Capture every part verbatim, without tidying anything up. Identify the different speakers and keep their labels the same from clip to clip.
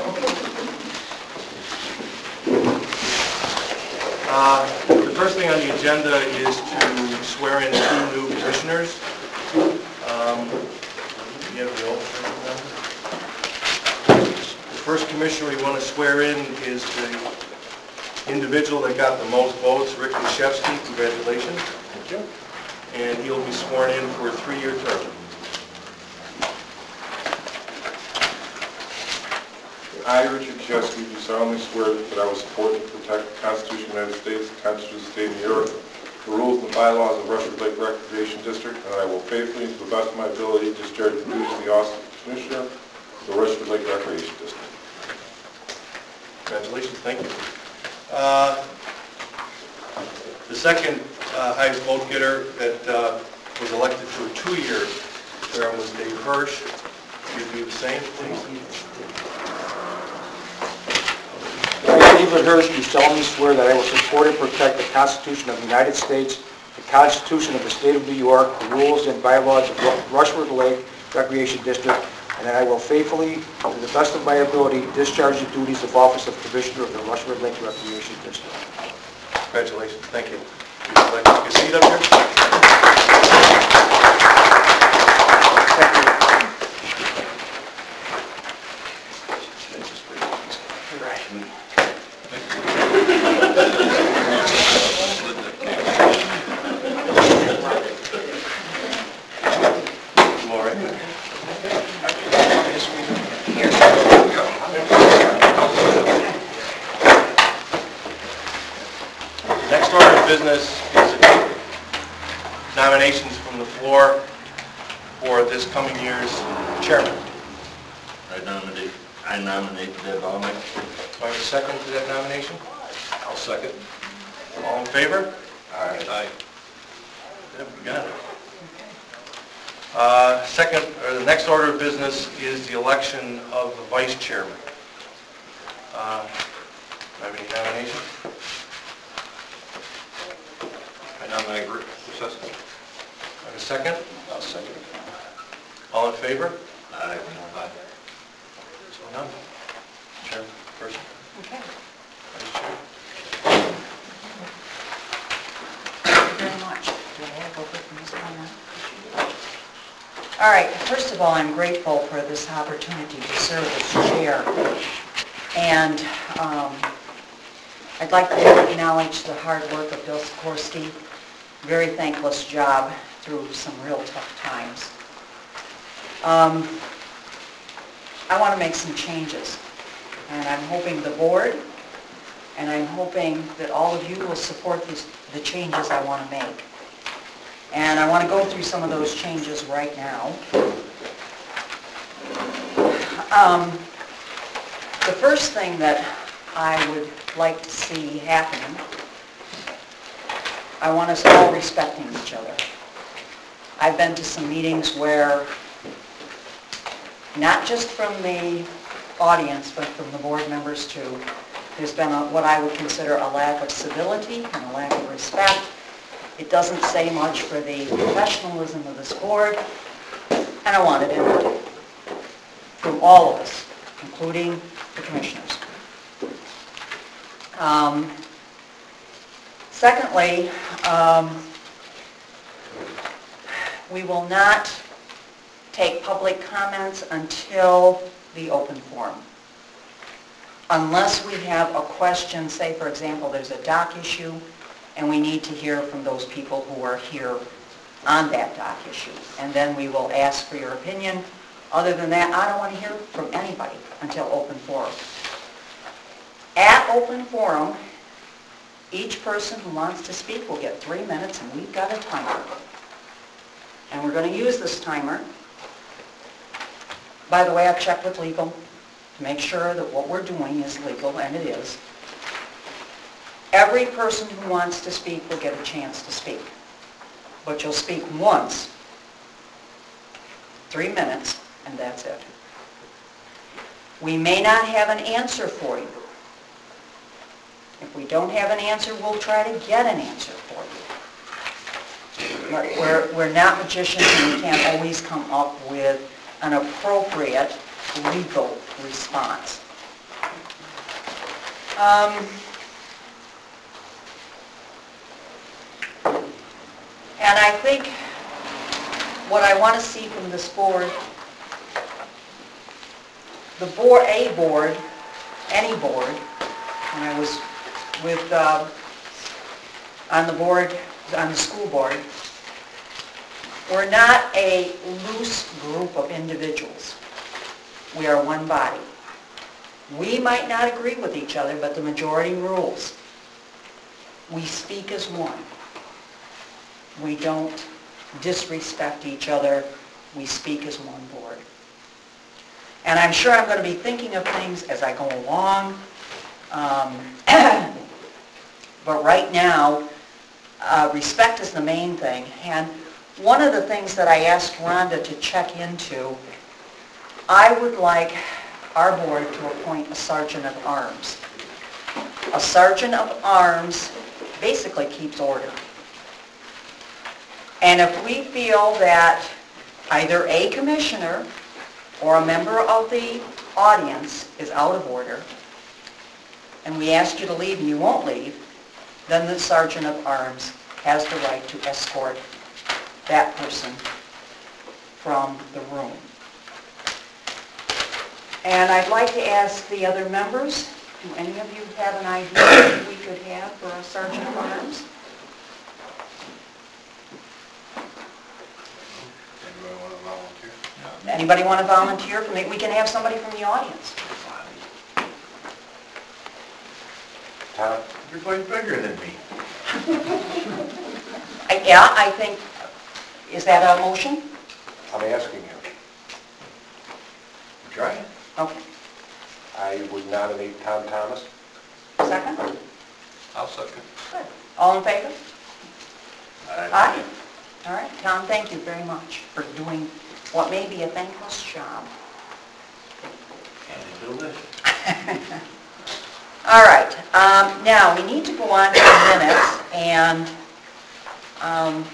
Speaker 1: Uh, the first thing on the agenda is to swear in two new commissioners. Um, you have the oath for them? The first commissioner we want to swear in is the individual that got the most votes, Rick Leshevsky. Congratulations. Thank you. And he'll be sworn in for a three-year term.
Speaker 2: I, Richard Leshevsky, do solemnly swear that I will support and protect the Constitution of the United States, the Constitution of the State of New York, the rules and the bylaws of Rushford Lake Recreation District, and I will faithfully, to the best of my ability, discharge the duties of the office of Commissioner of the Rushford Lake Recreation District.
Speaker 1: Congratulations. Thank you. Uh, the second uh, highest vote getter that uh, was elected to a two-year term was Dave Hirsch. You do the same, please.
Speaker 3: David Hirsch, do solemnly swear that I will support and protect the Constitution of the United States, the Constitution of the State of New York, the rules and bylaws of Rushford Lake Recreation District, and that I will faithfully, to the best of my ability, discharge the duties of Office of Commissioner of the Rushford Lake Recreation District.
Speaker 1: Congratulations. Thank you. Would you like to take a seat up here? Business is nominations from the floor for this coming year's chairman.
Speaker 4: I nominate, I nominate Deb Almec.
Speaker 1: Do I have a second to that nomination?
Speaker 4: I'll second.
Speaker 1: All in favor?
Speaker 4: Aye.
Speaker 1: Aye. Deb, we got it. Uh, second, or the next order of business is the election of the vice chairman. Uh, do I have any nominations?
Speaker 4: I nominate Rick Leshevsky.
Speaker 1: Have a second?
Speaker 4: I'll second.
Speaker 1: All in favor?
Speaker 4: Aye. Aye.
Speaker 1: So none. Chairperson.
Speaker 5: Okay.
Speaker 1: Vice chair.
Speaker 5: Thank you very much. Do I have to go from this one now? All right. First of all, I'm grateful for this opportunity to serve as chair. And um, I'd like to acknowledge the hard work of Bill Sikorsky. Very thankless job through some real tough times. Um, I want to make some changes, and I'm hoping the board, and I'm hoping that all of you will support these, the changes I want to make. And I want to go through some of those changes right now. Um, the first thing that I would like to see happening, I want us all respecting each other. I've been to some meetings where, not just from the audience, but from the board members too, there's been a, what I would consider a lack of civility and a lack of respect. It doesn't say much for the professionalism of this board, and I want it ended from all of us, including the commissioners. Um, secondly, um, we will not take public comments until the open forum. Unless we have a question, say for example there's a dock issue and we need to hear from those people who are here on that dock issue. And then we will ask for your opinion. Other than that, I don't want to hear from anybody until open forum. At open forum, each person who wants to speak will get three minutes, and we've got a timer. And we're going to use this timer. By the way, I've checked with legal to make sure that what we're doing is legal, and it is. Every person who wants to speak will get a chance to speak. But you'll speak once, three minutes, and that's it. We may not have an answer for you. If we don't have an answer, we'll try to get an answer for you. But we're, we're not magicians, and we can't always come up with an appropriate legal response. Um, And I think what I want to see from this board, the board, a board, any board, when I was with, uh, on the board, on the school board, we're not a loose group of individuals. We are one body. We might not agree with each other, but the majority rules. We speak as one. We don't disrespect each other. We speak as one board. And I'm sure I'm going to be thinking of things as I go along. Um, but right now, uh, respect is the main thing. And one of the things that I asked Rhonda to check into, I would like our board to appoint a sergeant of arms. A sergeant of arms basically keeps order. And if we feel that either a commissioner or a member of the audience is out of order, and we ask you to leave and you won't leave, then the sergeant of arms has the right to escort that person from the room. And I'd like to ask the other members, do any of you have an idea that we could have for a sergeant of arms?
Speaker 6: Anybody want to volunteer?
Speaker 5: Anybody want to volunteer? From the- We can have somebody from the audience.
Speaker 3: Tom?
Speaker 6: Everybody's bigger than me.
Speaker 5: I- Yeah, I think, is that a motion?
Speaker 3: I'm asking you.
Speaker 6: Try it.
Speaker 5: Okay.
Speaker 3: I would nominate Tom Thomas.
Speaker 5: Second?
Speaker 6: I'll second.
Speaker 5: Good. All in favor? Aye. All right, Tom, thank you very much for doing what may be a thankless job.
Speaker 4: Can you do this?
Speaker 5: All right, um, now, we need to go on to the minutes, and um,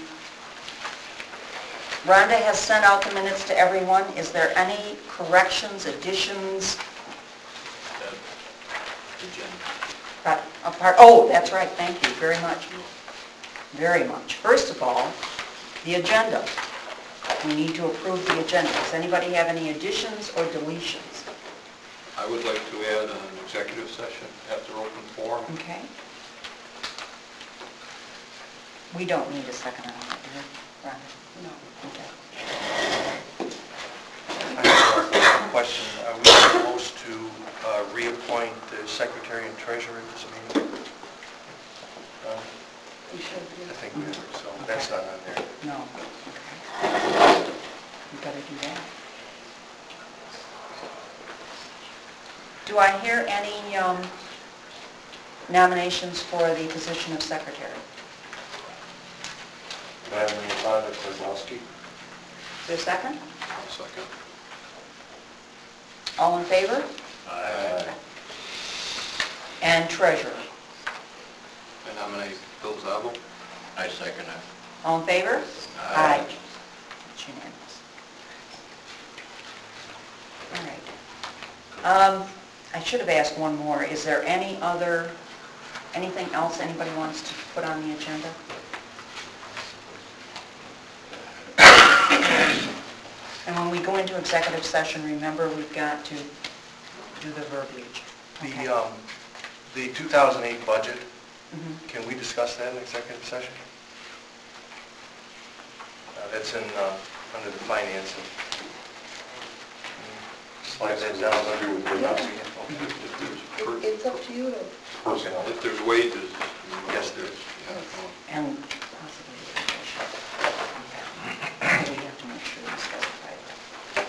Speaker 5: Rhonda has sent out the minutes to everyone. Is there any corrections, additions? Uh, apart- Oh, that's right, thank you very much. Very much. First of all, the agenda. We need to approve the agenda. Does anybody have any additions or deletions?
Speaker 6: I would like to add an executive session after open forum.
Speaker 5: Okay. We don't need a second on that, do we, Rhonda? No. Okay.
Speaker 1: I have a question. Are we supposed to uh, reappoint the secretary and treasurer at this meeting? No? I think we are, so that's not on there.
Speaker 5: No. Okay. You better do that. Do I hear any um, nominations for the position of secretary?
Speaker 3: Madam Yolanda Kozlowski.
Speaker 5: Is there a second?
Speaker 6: I'll second.
Speaker 5: All in favor?
Speaker 3: Aye.
Speaker 5: And treasurer?
Speaker 6: I nominate Bill Zabel.
Speaker 4: I second it.
Speaker 5: All in favor?
Speaker 4: Aye.
Speaker 5: It's unanimous. All right. Um, I should have asked one more. Is there any other, anything else anybody wants to put on the agenda? And when we go into executive session, remember, we've got to do the verbiage. Okay.
Speaker 1: The, um, the two thousand eight budget,
Speaker 5: Mhm.
Speaker 1: can we discuss that in executive session? Uh, That's in, uh, under the financing. Slide that down under.
Speaker 6: If there's per-
Speaker 7: It's up to you to,
Speaker 3: Personnel.
Speaker 6: If there's wages.
Speaker 1: Yes, there is.
Speaker 6: yeah,
Speaker 5: And possibly the position. Okay. We have to make sure we specify that.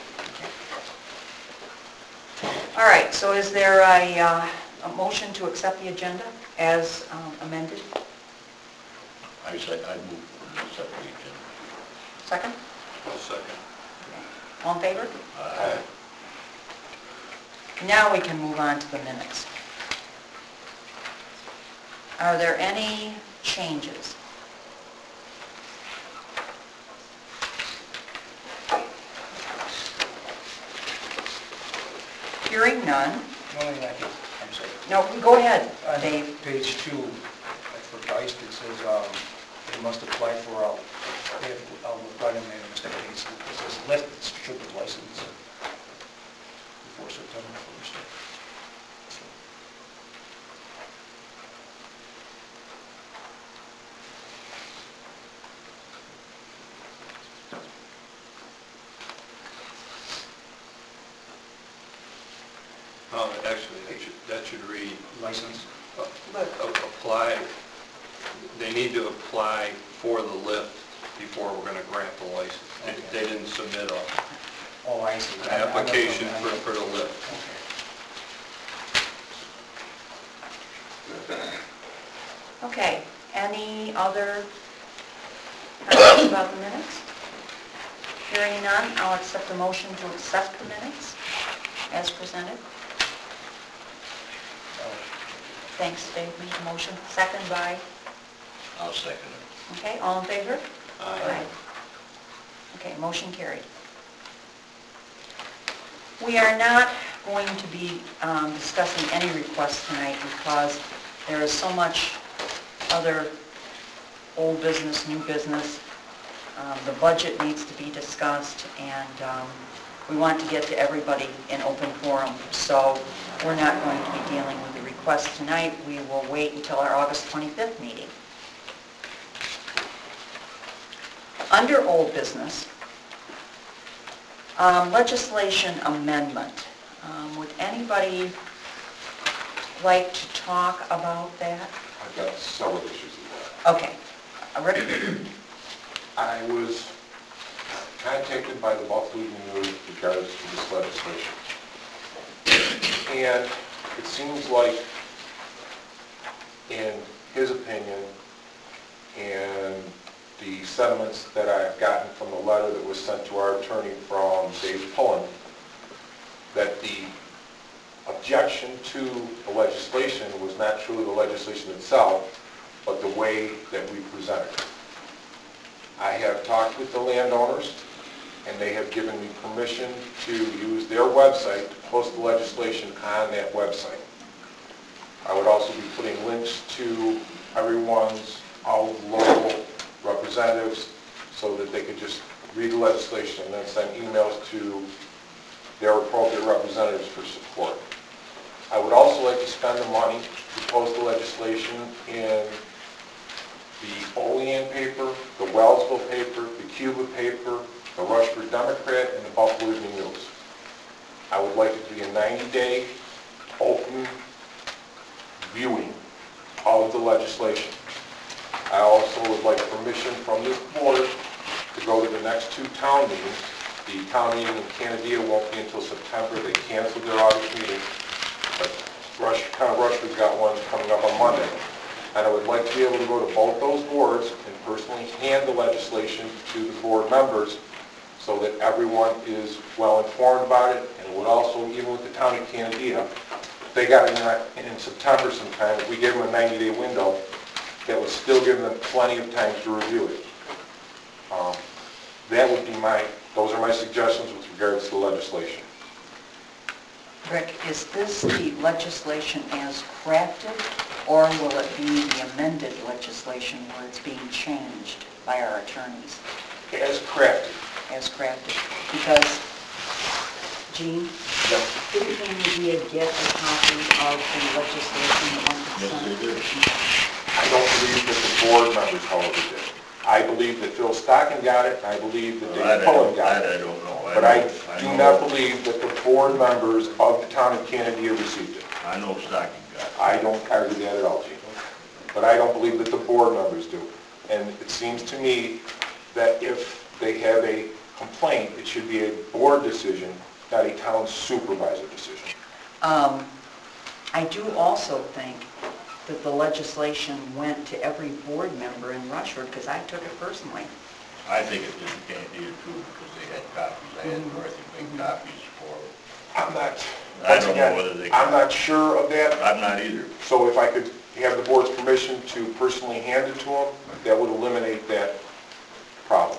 Speaker 5: Okay. All right, so is there a, uh, a motion to accept the agenda as um, amended?
Speaker 4: I say, I move for the separate agenda.
Speaker 5: Second?
Speaker 6: I'll second.
Speaker 5: All in favor?
Speaker 4: Aye.
Speaker 5: Now we can move on to the minutes. Are there any changes? Hearing none.
Speaker 3: The only thing I can, I'm
Speaker 7: I'm sorry.
Speaker 5: No, go ahead,
Speaker 7: On
Speaker 5: Dave.
Speaker 7: page two, like for Geist, it says um, they must apply for a, they have, I'll write in there, mistake, it says lift strip license before September first.
Speaker 6: Uh, Actually, that should, that should read,
Speaker 7: License.
Speaker 6: uh, a- apply, they need to apply for the lift before we're going to grant the license. They-
Speaker 7: Okay.
Speaker 6: They didn't submit a
Speaker 7: Oh, I see.
Speaker 6: an application for, for the lift.
Speaker 5: Okay, any other comments about the minutes? Hearing none, I'll accept the motion to accept the minutes as presented. Thanks, Dave, made the motion. Second by,
Speaker 4: I'll second it.
Speaker 5: okay, all in favor?
Speaker 6: Aye.
Speaker 5: Okay, motion carried. We are not going to be um, discussing any requests tonight because there is so much other old business, new business. Um, The budget needs to be discussed, and um, we want to get to everybody in open forum. So we're not going to be dealing with the requests tonight. We will wait until our August twenty-fifth meeting. Under old business, um, legislation amendment. Um, Would anybody like to talk about that?
Speaker 2: I've got several issues with that.
Speaker 5: Okay. Uh, Rick?
Speaker 2: I was contacted by the Buffalo Evening News with regards to this legislation. And it seems like, in his opinion, and the sentiments that I've gotten from the letter that was sent to our attorney from Dave Pullen, that the objection to the legislation was not truly the legislation itself, but the way that we presented it. I have talked with the landowners, and they have given me permission to use their website to post the legislation on that website. I would also be putting links to everyone's, all the local representatives, so that they could just read the legislation and then send emails to their appropriate representatives for support. I would also like to spend the money to post the legislation in the Olean paper, the Wellsville paper, the Cuba paper, the Rushford Democrat, and the Buffalo Evening News. I would like it to be a ninety-day open viewing of the legislation. I also would like permission from this board to go to the next two town meetings. The town meeting in Canandaigua won't be until September. They canceled their August meeting, but Rush, Town of Rushford's got one coming up on Monday. And I would like to be able to go to both those boards and personally hand the legislation to the board members so that everyone is well informed about it, and would also, even with the town of Canandaigua, if they got it in, in September sometime, if we gave them a ninety-day window, that would still give them plenty of time to review it. Um, that would be my, those are my suggestions with regards to the legislation.
Speaker 5: Rick, is this the legislation as crafted, or will it be the amended legislation where it's being changed by our attorneys
Speaker 2: As crafted.
Speaker 5: as crafted? Because, Gene, didn't Canada get a copy of the legislation that went to the
Speaker 4: Yes, they
Speaker 5: Senate?
Speaker 4: did.
Speaker 2: I don't believe that the board members, however, did. I believe that Phil Stocking got it, and I believe that
Speaker 4: Well, that
Speaker 2: Dave
Speaker 4: I
Speaker 2: Pullen
Speaker 4: don't,
Speaker 2: got
Speaker 4: that I
Speaker 2: it.
Speaker 4: don't know.
Speaker 2: But I
Speaker 4: know-
Speaker 2: do
Speaker 4: know-
Speaker 2: not believe that the board members of the town of Canandaigua received it.
Speaker 4: I know Stocking got it.
Speaker 2: I don't argue that at all, Gene. But I don't believe that the board members do. And it seems to me that if they have a complaint, it should be a board decision, not a town supervisor decision.
Speaker 5: Um, I do also think that the legislation went to every board member in Rushford, because I took it personally.
Speaker 4: I think it didn't Canandaigua too, because they had copies. I had Dorothy make copies for,
Speaker 2: I'm not,
Speaker 4: I
Speaker 2: once
Speaker 4: don't know
Speaker 2: again,
Speaker 4: whether they-
Speaker 2: I'm not sure of that.
Speaker 4: I'm not either.
Speaker 2: So if I could have the board's permission to personally hand it to them, that would eliminate that problem.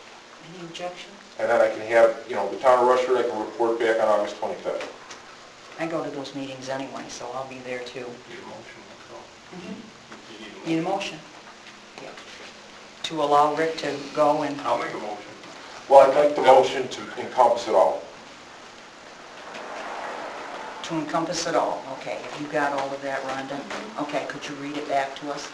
Speaker 5: Any objections?
Speaker 2: And then I can have, you know, the town of Rushford, I can report back on August twenty-fifth.
Speaker 5: I go to those meetings anyway, so I'll be there too.
Speaker 6: Need a motion, that's all. You need a
Speaker 5: Need a motion? Yeah. To allow Rick to go and,
Speaker 6: I'll make a motion.
Speaker 2: Well, I'd like the motion to encompass it all.
Speaker 5: to encompass it all. Okay, have you got all of that, Rhonda? Okay, could you read it back to us?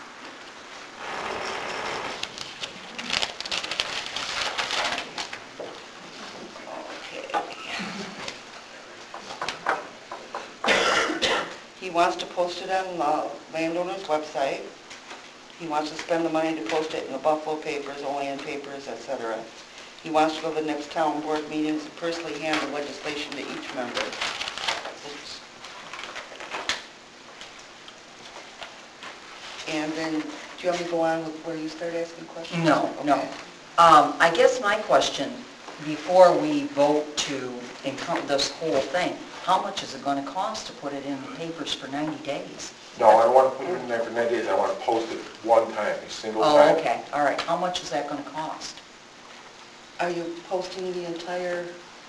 Speaker 8: He wants to post it on the landowner's website. He wants to spend the money to post it in the Buffalo papers, Olean papers, et cetera. He wants to go to the next town board meetings and personally hand the legislation to each member. Oops. And then, do you want me to go on with where you start asking questions?
Speaker 5: No, no.
Speaker 8: Okay.
Speaker 5: Um, I guess my question, before we vote to encumber this whole thing, how much is it going to cost to put it in the papers for ninety days?
Speaker 2: No, I don't want to put it in there for ninety days, I want to post it one time, a single
Speaker 5: Oh,
Speaker 2: time.
Speaker 5: okay, all right. How much is that going to cost?
Speaker 8: Are you posting the entire,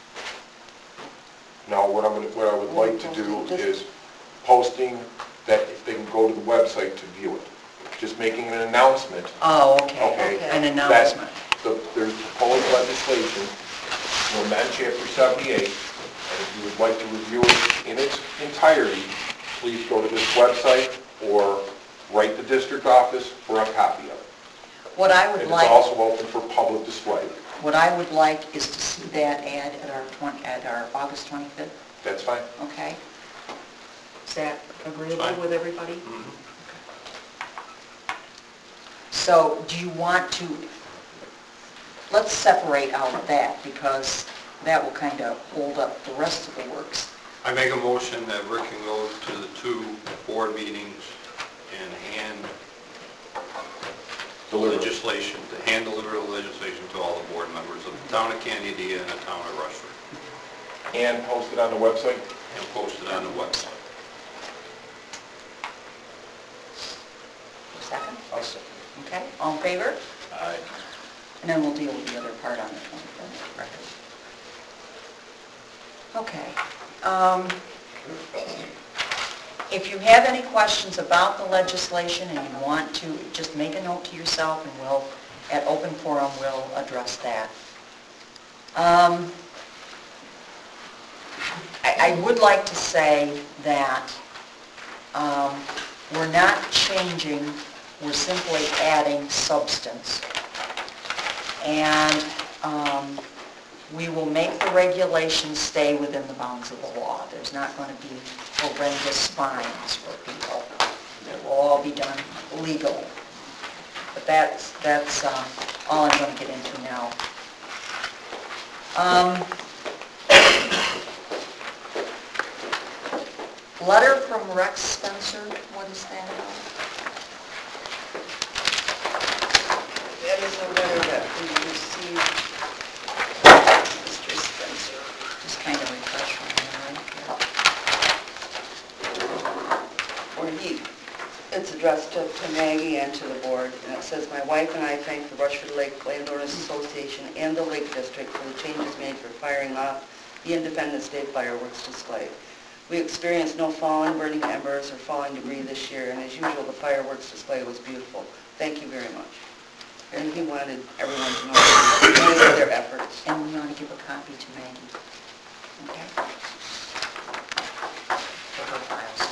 Speaker 2: No, what I'm, gonna- what I would like to do
Speaker 8: Just-
Speaker 2: is posting that if they can go to the website to view it. Just making an announcement,
Speaker 5: Oh, okay,
Speaker 2: okay?
Speaker 8: Okay.
Speaker 5: an
Speaker 2: that
Speaker 5: announcement.
Speaker 2: the- There's proposed legislation to amend Chapter seventy-eight, and if you would like to review it in its entirety, please go to this website or write the district office for a copy of it.
Speaker 5: What I
Speaker 2: And
Speaker 5: would
Speaker 2: it's
Speaker 5: like,
Speaker 2: also open for public display.
Speaker 5: what I would like is to see that ad at our twenty, at our August twenty-fifth,
Speaker 2: That's fine.
Speaker 5: okay? Is that agreeable
Speaker 6: Fine.
Speaker 5: with everybody?
Speaker 6: Mhm.
Speaker 5: So do you want to, let's separate out that because that will kind of hold up the rest of the works.
Speaker 6: I make a motion that Rick can go to the two board meetings and hand the
Speaker 2: Deliver.
Speaker 6: legislation, to hand deliver the legislation to all the board members of the town of Candia and the town of Rushford,
Speaker 2: And post it on the website?
Speaker 6: and post it on the website.
Speaker 5: Second?
Speaker 7: I'll second.
Speaker 5: Okay, all in favor?
Speaker 4: Aye.
Speaker 5: And then we'll deal with the other part on the twenty-fifth. Okay. Um, If you have any questions about the legislation and you want to, just make a note to yourself and we'll, at open forum, we'll address that. Um, I, I would like to say that um, we're not changing, we're simply adding substance. And um, we will make the regulations stay within the bounds of the law. There's not going to be horrendous fines for people. It will all be done legally. But that's, that's uh, all I'm going to get into now. Um, letter from Rex Spencer, what is that about?
Speaker 8: that is a letter that we received, Mister Spencer.
Speaker 5: Just kind of refresh my memory.
Speaker 8: Or he, it's addressed to to Maggie and to the board, and it says, "My wife and I thank the Rushford Lake Landowners Association and the Lake District for the changes made for firing off the Independence Day fireworks display. We experienced no fallen, burning embers, or falling debris this year, and as usual, the fireworks display was beautiful. Thank you very much." And he wanted everyone to know know their efforts.
Speaker 5: And we want to give a copy to Maggie. Okay? For her files.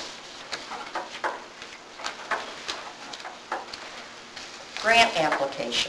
Speaker 5: Grant application.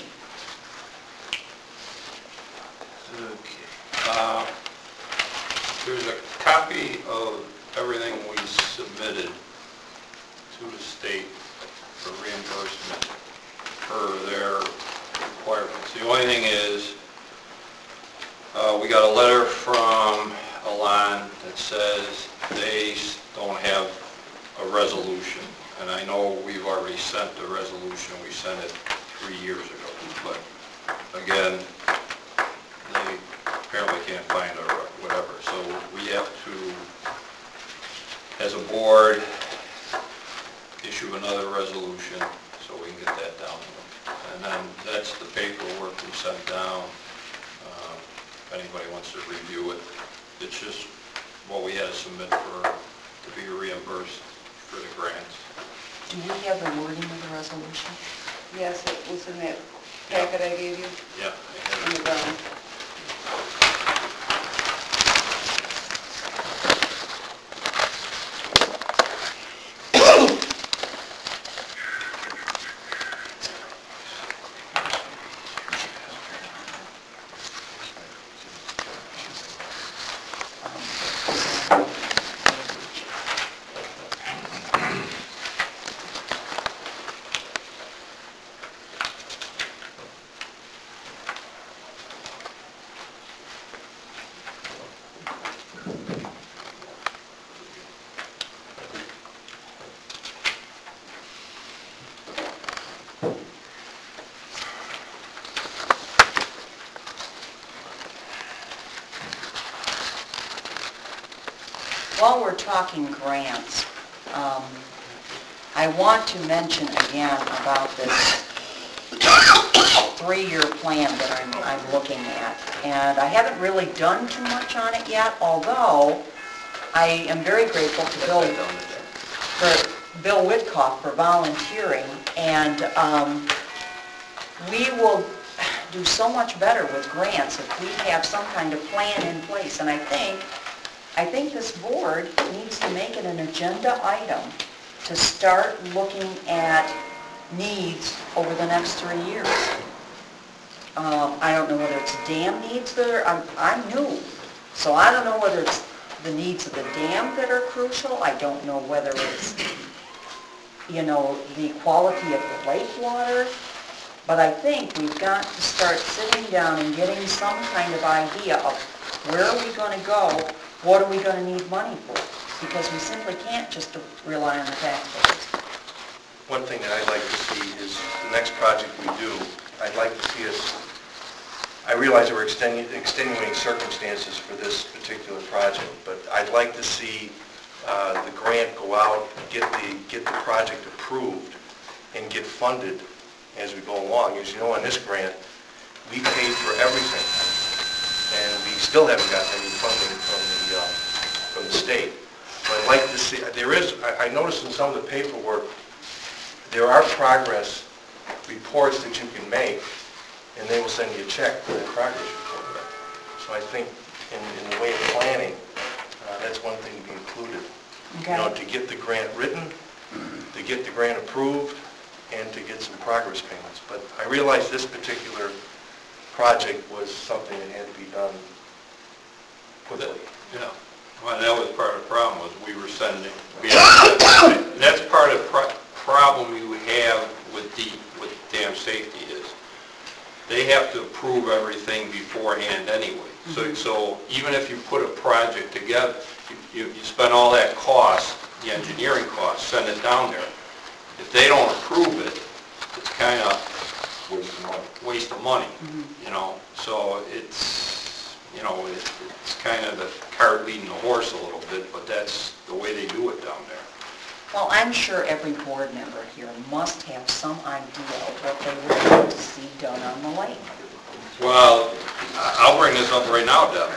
Speaker 6: Okay. Uh, There's a copy of everything we submitted to the state for reimbursement for their requirements. The only thing is, uh, we got a letter from Alon that says they s- don't have a resolution. And I know we've already sent the resolution, we sent it three years ago. But again, they apparently can't find a whatever. So we have to, as a board, issue another resolution so we can get that down to them. And then that's the paperwork we sent down. Uh, If anybody wants to review it, it's just what we had to submit for, to be reimbursed for the grants.
Speaker 5: Do we have the wording of the resolution?
Speaker 8: Yes, it was in that packet I gave you
Speaker 6: Yeah. I
Speaker 8: in
Speaker 6: had
Speaker 8: the
Speaker 6: it.
Speaker 8: ground.
Speaker 5: While we're talking grants, um, I want to mention again about this three-year plan that I'm, I'm looking at. And I haven't really done too much on it yet, although I am very grateful to Bill, for Bill Whitcock for volunteering. And um, we will do so much better with grants if we have some kind of plan in place. And I think I think this board needs to make it an agenda item to start looking at needs over the next three years. Um, I don't know whether it's dam needs that are, I'm, I'm new, so I don't know whether it's the needs of the dam that are crucial. I don't know whether it's, you know, the quality of the lake water. But I think we've got to start sitting down and getting some kind of idea of where are we going to go. What are we going to need money for? Because we simply can't just rely on the taxpayers.
Speaker 1: One thing that I'd like to see is the next project we do, I'd like to see us, I realize there were extenu- extenuating circumstances for this particular project, but I'd like to see uh, the grant go out, get the, get the project approved, and get funded as we go along. As you know, on this grant, we paid for everything, and we still haven't gotten any funding from the, uh, from the state. But I'd like to see, there is, I I noticed in some of the paperwork, there are progress reports that you can make, and they will send you a check for the progress report. So I think in, in the way of planning, uh, that's one thing to be included. You know, to get the grant written, to get the grant approved, and to get some progress payments. But I realize this particular project was something that had to be done quickly.
Speaker 6: Yeah, well, that was part of the problem, was we were sending, we had, and that's part of the pro- problem you have with the, with dam safety is, they have to approve everything beforehand anyway. So, so even if you put a project together, you, you spend all that cost, the engineering cost, send it down there. If they don't approve it, it's kind of waste of money, waste of money, you know. So it's, you know, it, it's kind of the cart leading the horse a little bit, but that's the way they do it down there.
Speaker 5: Well, I'm sure every board member here must have some idea of what they would like to see done on the lake.
Speaker 6: Well, I- I'll bring this up right now, Deb.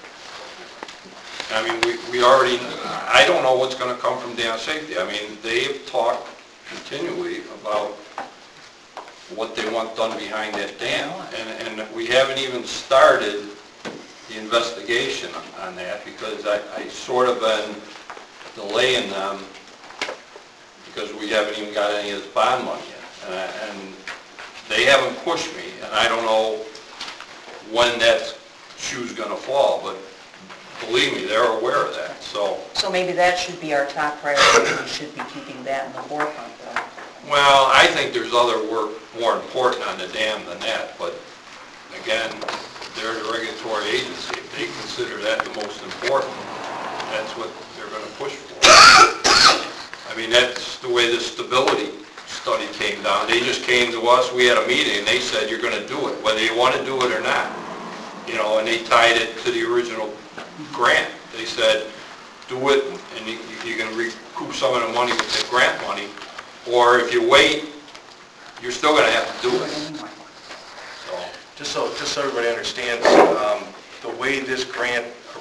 Speaker 6: I mean, we, we already, I don't know what's going to come from dam safety. I mean, they've talked continually about what they want done behind that dam, and, and we haven't even started the investigation on that, because I, I sort of been delaying them because we haven't even got any of this bond money yet. And, I, and they haven't pushed me, and I don't know when that shoe's going to fall, but believe me, they're aware of that. So,
Speaker 5: So maybe that should be our top priority. We should be keeping that in the forefront, though.
Speaker 6: well, I think there's other work more important on the dam than that, but again, they're the regulatory agency. If they consider that the most important, that's what they're going to push for. I mean, that's the way the stability study came down. They just came to us, we had a meeting, and they said, you're going to do it, whether you want to do it or not. You know, and they tied it to the original grant. They said, do it, and you, you can recoup some of the money with the grant money, or if you wait, you're still going to have to do it. So,
Speaker 1: Just so, just so everybody understands, um, the way this grant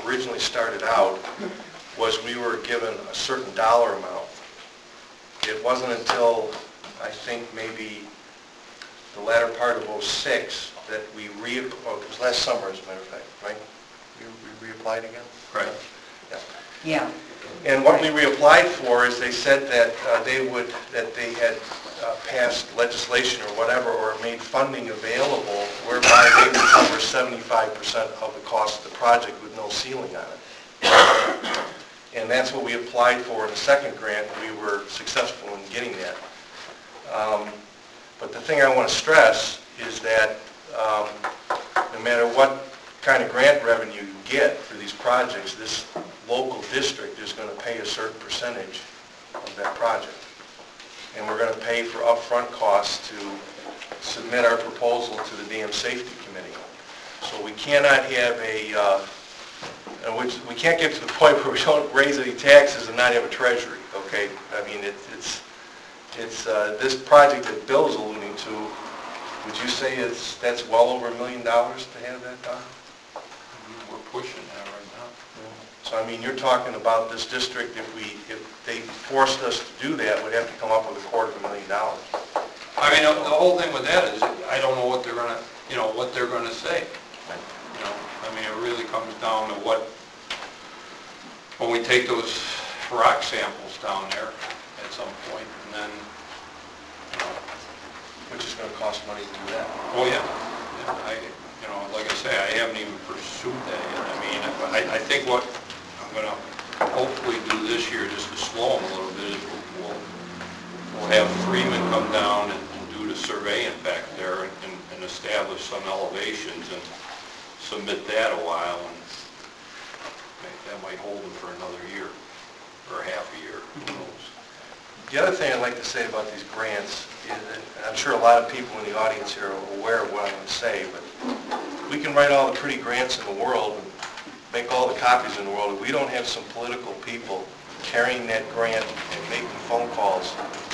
Speaker 1: originally started out was we were given a certain dollar amount. It wasn't until, I think, maybe the latter part of oh six that we re, oh, it was last summer, as a matter of fact, right? We we reapplied again?
Speaker 6: Right.
Speaker 1: Yeah.
Speaker 5: Yeah.
Speaker 1: And what we reapplied for is they said that uh, they would, that they had uh, passed legislation or whatever, or made funding available whereby they would cover seventy-five percent of the cost of the project with no ceiling on it. And that's what we applied for in the second grant. We were successful in getting that. Um, but the thing I want to stress is that um, no matter what kind of grant revenue you get for these projects, this local district is going to pay a certain percentage of that project. And we're going to pay for upfront costs to submit our proposal to the Dam Safety Committee. So we cannot have a, uh, uh, which, we can't get to the point where we don't raise any taxes and not have a treasury, okay? I mean, it, it's, it's uh, this project that Bill's alluding to, would you say it's, that's well over a million dollars to have that done?
Speaker 6: We're pushing that right now.
Speaker 1: So I mean, you're talking about this district, if we, if they forced us to do that, we'd have to come up with a quarter of a million dollars.
Speaker 6: I mean, the the whole thing with that is, I don't know what they're gonna, you know, what they're gonna say. You know, I mean, it really comes down to what, when we take those rock samples down there at some point, and then, you know,
Speaker 1: Which is going to cost money to do that.
Speaker 6: oh yeah, yeah, I, you know, like I say, I haven't even pursued that yet. I mean, I, I think what I'm gonna hopefully do this year, just to slow them a little bit, is we'll, we'll have Freeman come down and, and do the surveying back there and, and, and establish some elevations and submit that a while, and that might hold them for another year, or half a year, who knows.
Speaker 1: The other thing I'd like to say about these grants is that, and I'm sure a lot of people in the audience here are aware of what I'm going to say, but we can write all the pretty grants in the world and make all the copies in the world. If we don't have some political people carrying that grant and making phone calls,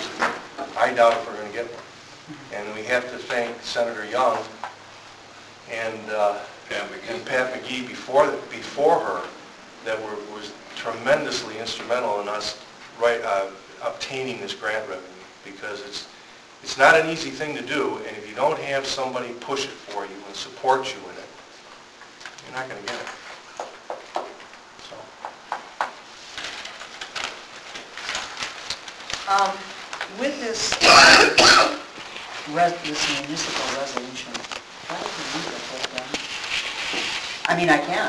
Speaker 1: I doubt if we're going to get one. And we have to thank Senator Young and, uh,
Speaker 6: Pat McGee.
Speaker 1: and Pat McGee before, before her that were, was tremendously instrumental in us right, uh, obtaining this grant revenue, because it's it's not an easy thing to do, and if you don't have somebody push it for you and support you in it, you're not going to get it. So.
Speaker 5: Um, With this, uh, res- this municipal resolution, how do you read the whole thing? I mean, I can.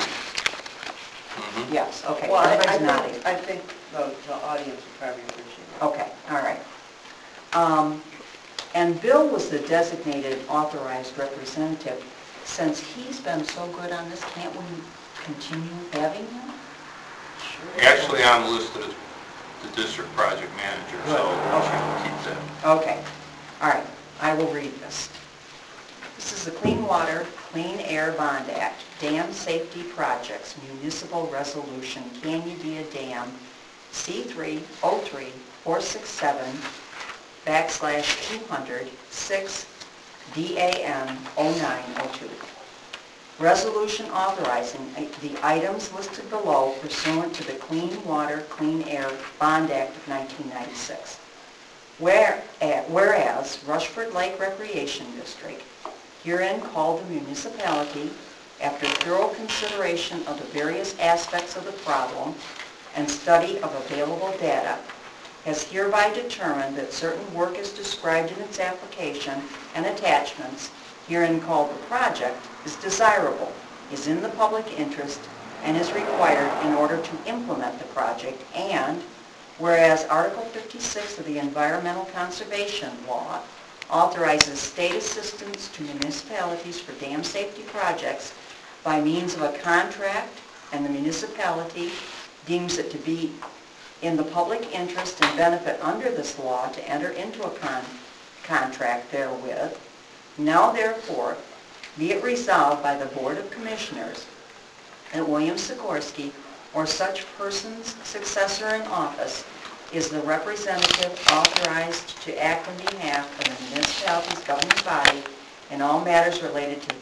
Speaker 6: Mhm.
Speaker 5: Yes, okay,
Speaker 8: Well, I- I
Speaker 5: everybody's
Speaker 8: think,
Speaker 5: nodding.
Speaker 8: I think the, the audience would probably appreciate it.
Speaker 5: Okay, all right. Um, And Bill was the designated authorized representative. Since he's been so good on this, can't we continue having him?
Speaker 6: Actually, I'm listed as the district project manager, so we should keep that.
Speaker 5: Okay, all right, I will read this. This is the Clean Water, Clean Air Bond Act, Dam Safety Projects, Municipal Resolution, Canyon Via Dam, C three oh three four six seven backslash two hundred six D A M oh nine oh two. Resolution authorizing the items listed below pursuant to the Clean Water, Clean Air Bond Act of nineteen ninety-six. Where, whereas Rushford Lake Recreation District herein called the municipality, after thorough consideration of the various aspects of the problem and study of available data, has hereby determined that certain work is described in its application and attachments, herein called the project, is desirable, is in the public interest, and is required in order to implement the project, and whereas Article fifty-six of the Environmental Conservation Law authorizes state assistance to municipalities for dam safety projects by means of a contract, and the municipality deems it to be in the public interest and benefit under this law to enter into a con- contract therewith, now therefore be it resolved by the Board of Commissioners that William Sikorsky or such person's successor in office is the representative authorized to act on behalf of the municipality's governing body in all matters related to,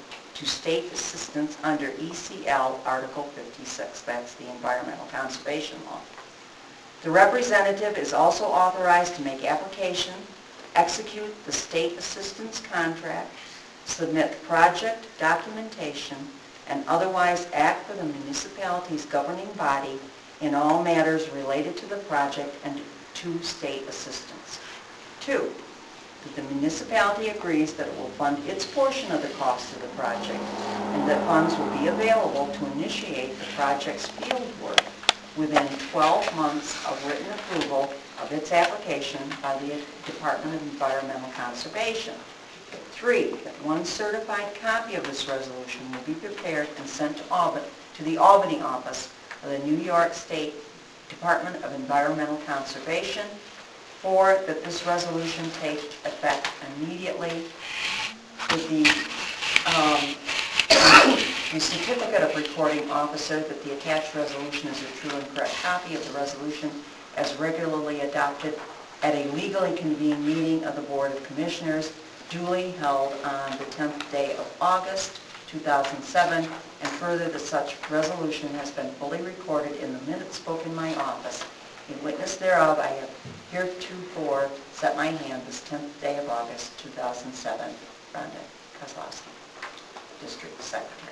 Speaker 5: to state assistance under E C L Article fifty-six. That's the Environmental Conservation Law. The representative is also authorized to make application, execute the state assistance contract, submit project documentation, and otherwise act for the municipality's governing body in all matters related to the project and to state assistance. Two, that the municipality agrees that it will fund its portion of the cost of the project and that funds will be available to initiate the project's field work within twelve months of written approval of its application by the Department of Environmental Conservation. Three, that one certified copy of this resolution will be prepared and sent to Albany, to the Albany office of the New York State Department of Environmental Conservation. Four, that this resolution take effect immediately. With the, um, the certificate of recording officer that the attached resolution is a true and correct copy of the resolution as regularly adopted at a legally convened meeting of the Board of Commissioners duly held on the tenth day of August, two thousand seven, and further that such resolution has been fully recorded in the minutes book in my office. In witness thereof, I have heretofore set my hand this tenth day of August, two thousand seven. Rhonda Kozlowski, District Secretary.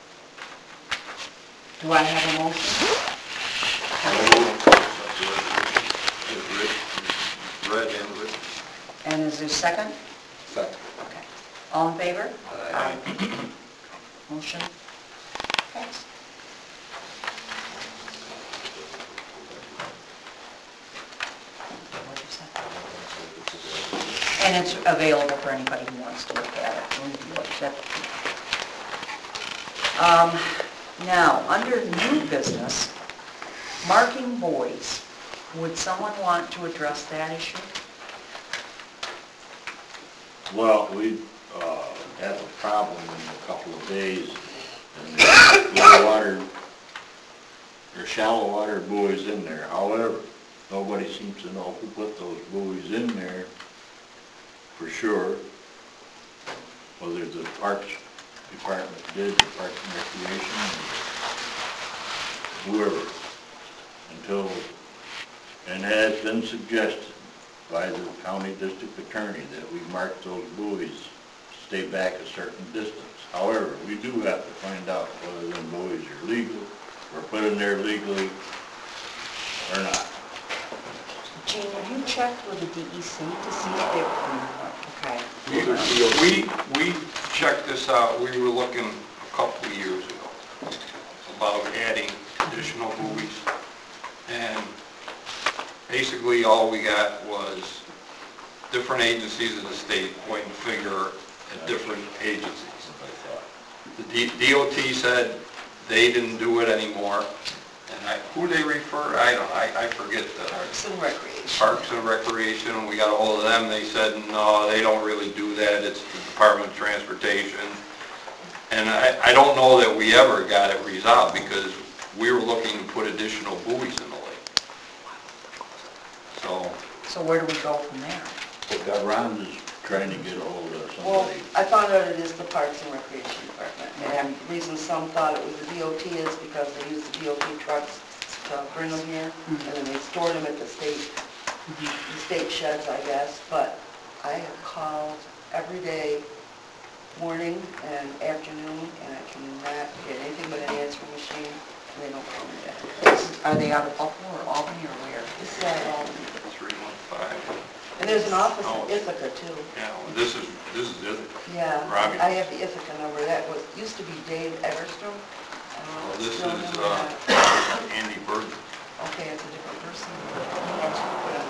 Speaker 5: Do I have a motion?
Speaker 6: Read and written.
Speaker 5: And is there a second?
Speaker 6: Second.
Speaker 5: Okay. All in favor?
Speaker 6: Aye.
Speaker 5: Motion passed. What'd you say? And it's available for anybody who wants to look at it. Review it. That- Um, now, under new business, marking buoys. Would someone want to address that issue?
Speaker 4: Well, we uh, have a problem in a couple of days, and there's low water, or shallow water buoys in there. However, nobody seems to know who put those buoys in there for sure, whether the Parks Department did, the Parks and Recreation, or whoever, until, and it has been suggested by the county district attorney that we mark those buoys, stay back a certain distance. However, we do have to find out whether them buoys are legal, or put in there legally, or not.
Speaker 5: Gene, have you checked with the D E C to see if they're, okay.
Speaker 6: We, we checked this out, we were looking a couple of years ago about adding additional buoys. And basically all we got was different agencies of the state pointing the finger at different agencies. The D- DOT said they didn't do it anymore. And I, who they refer, I don't, I, I forget the.
Speaker 8: Parks and Recreation.
Speaker 6: Parks and Recreation, and we got a hold of them, they said, no, they don't really do that, it's the Department of Transportation. And I, I don't know that we ever got it resolved, because we were looking to put additional buoys in the lake. So,
Speaker 5: So where do we go from there?
Speaker 4: But Ron is trying to get a hold of
Speaker 8: Well,
Speaker 4: somebody.
Speaker 8: I found out it is the Parks and Recreation Department. And the reason some thought it was the D O T is because they use the D O T trucks to bring them here, and then they store them at the state, the state sheds, I guess. But I have called every day, morning and afternoon, and I cannot get anything but an answering machine, and they don't call me back.
Speaker 5: Are they out of Buffalo or Albany or where?
Speaker 8: This is at all.
Speaker 6: three one five.
Speaker 8: And there's an office
Speaker 6: Oh.
Speaker 8: in Ithaca too.
Speaker 6: Yeah, well, this is, this is it.
Speaker 8: Yeah,
Speaker 6: Robbie.
Speaker 8: I have the Ithaca number. That was, used to be Dave Everstrom. I don't know
Speaker 6: Well,
Speaker 8: if
Speaker 6: this
Speaker 8: it's
Speaker 6: is
Speaker 8: still him or
Speaker 6: uh,
Speaker 8: not.
Speaker 6: Andy Burton.
Speaker 8: Okay, it's a different person. That's what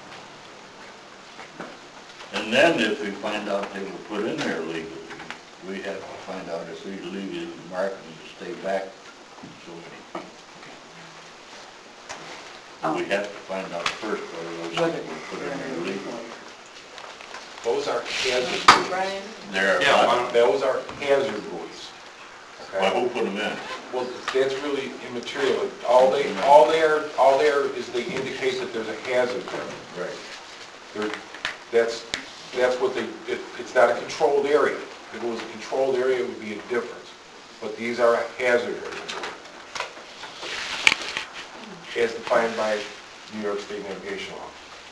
Speaker 4: And then if we find out they were put in there legally, we have to find out if we legally mark them to stay back so many feet. We have to find out first whether those
Speaker 5: Whether
Speaker 4: things were put in there legally.
Speaker 9: Those are hazard
Speaker 8: put it.
Speaker 9: buoys.
Speaker 8: Brian?
Speaker 4: There
Speaker 6: Yeah, why
Speaker 4: are,
Speaker 6: don't-
Speaker 9: Those are hazard buoys.
Speaker 4: well,
Speaker 9: Okay?
Speaker 4: who put them in?
Speaker 9: Well, that's really immaterial. All they, all they are, all they are is they indicate that there's a hazard there.
Speaker 4: Right.
Speaker 9: They're, that's, that's what they, it, it's not a controlled area. If it was a controlled area, it would be a difference. But these are a hazard areas, as defined by New York State navigation law.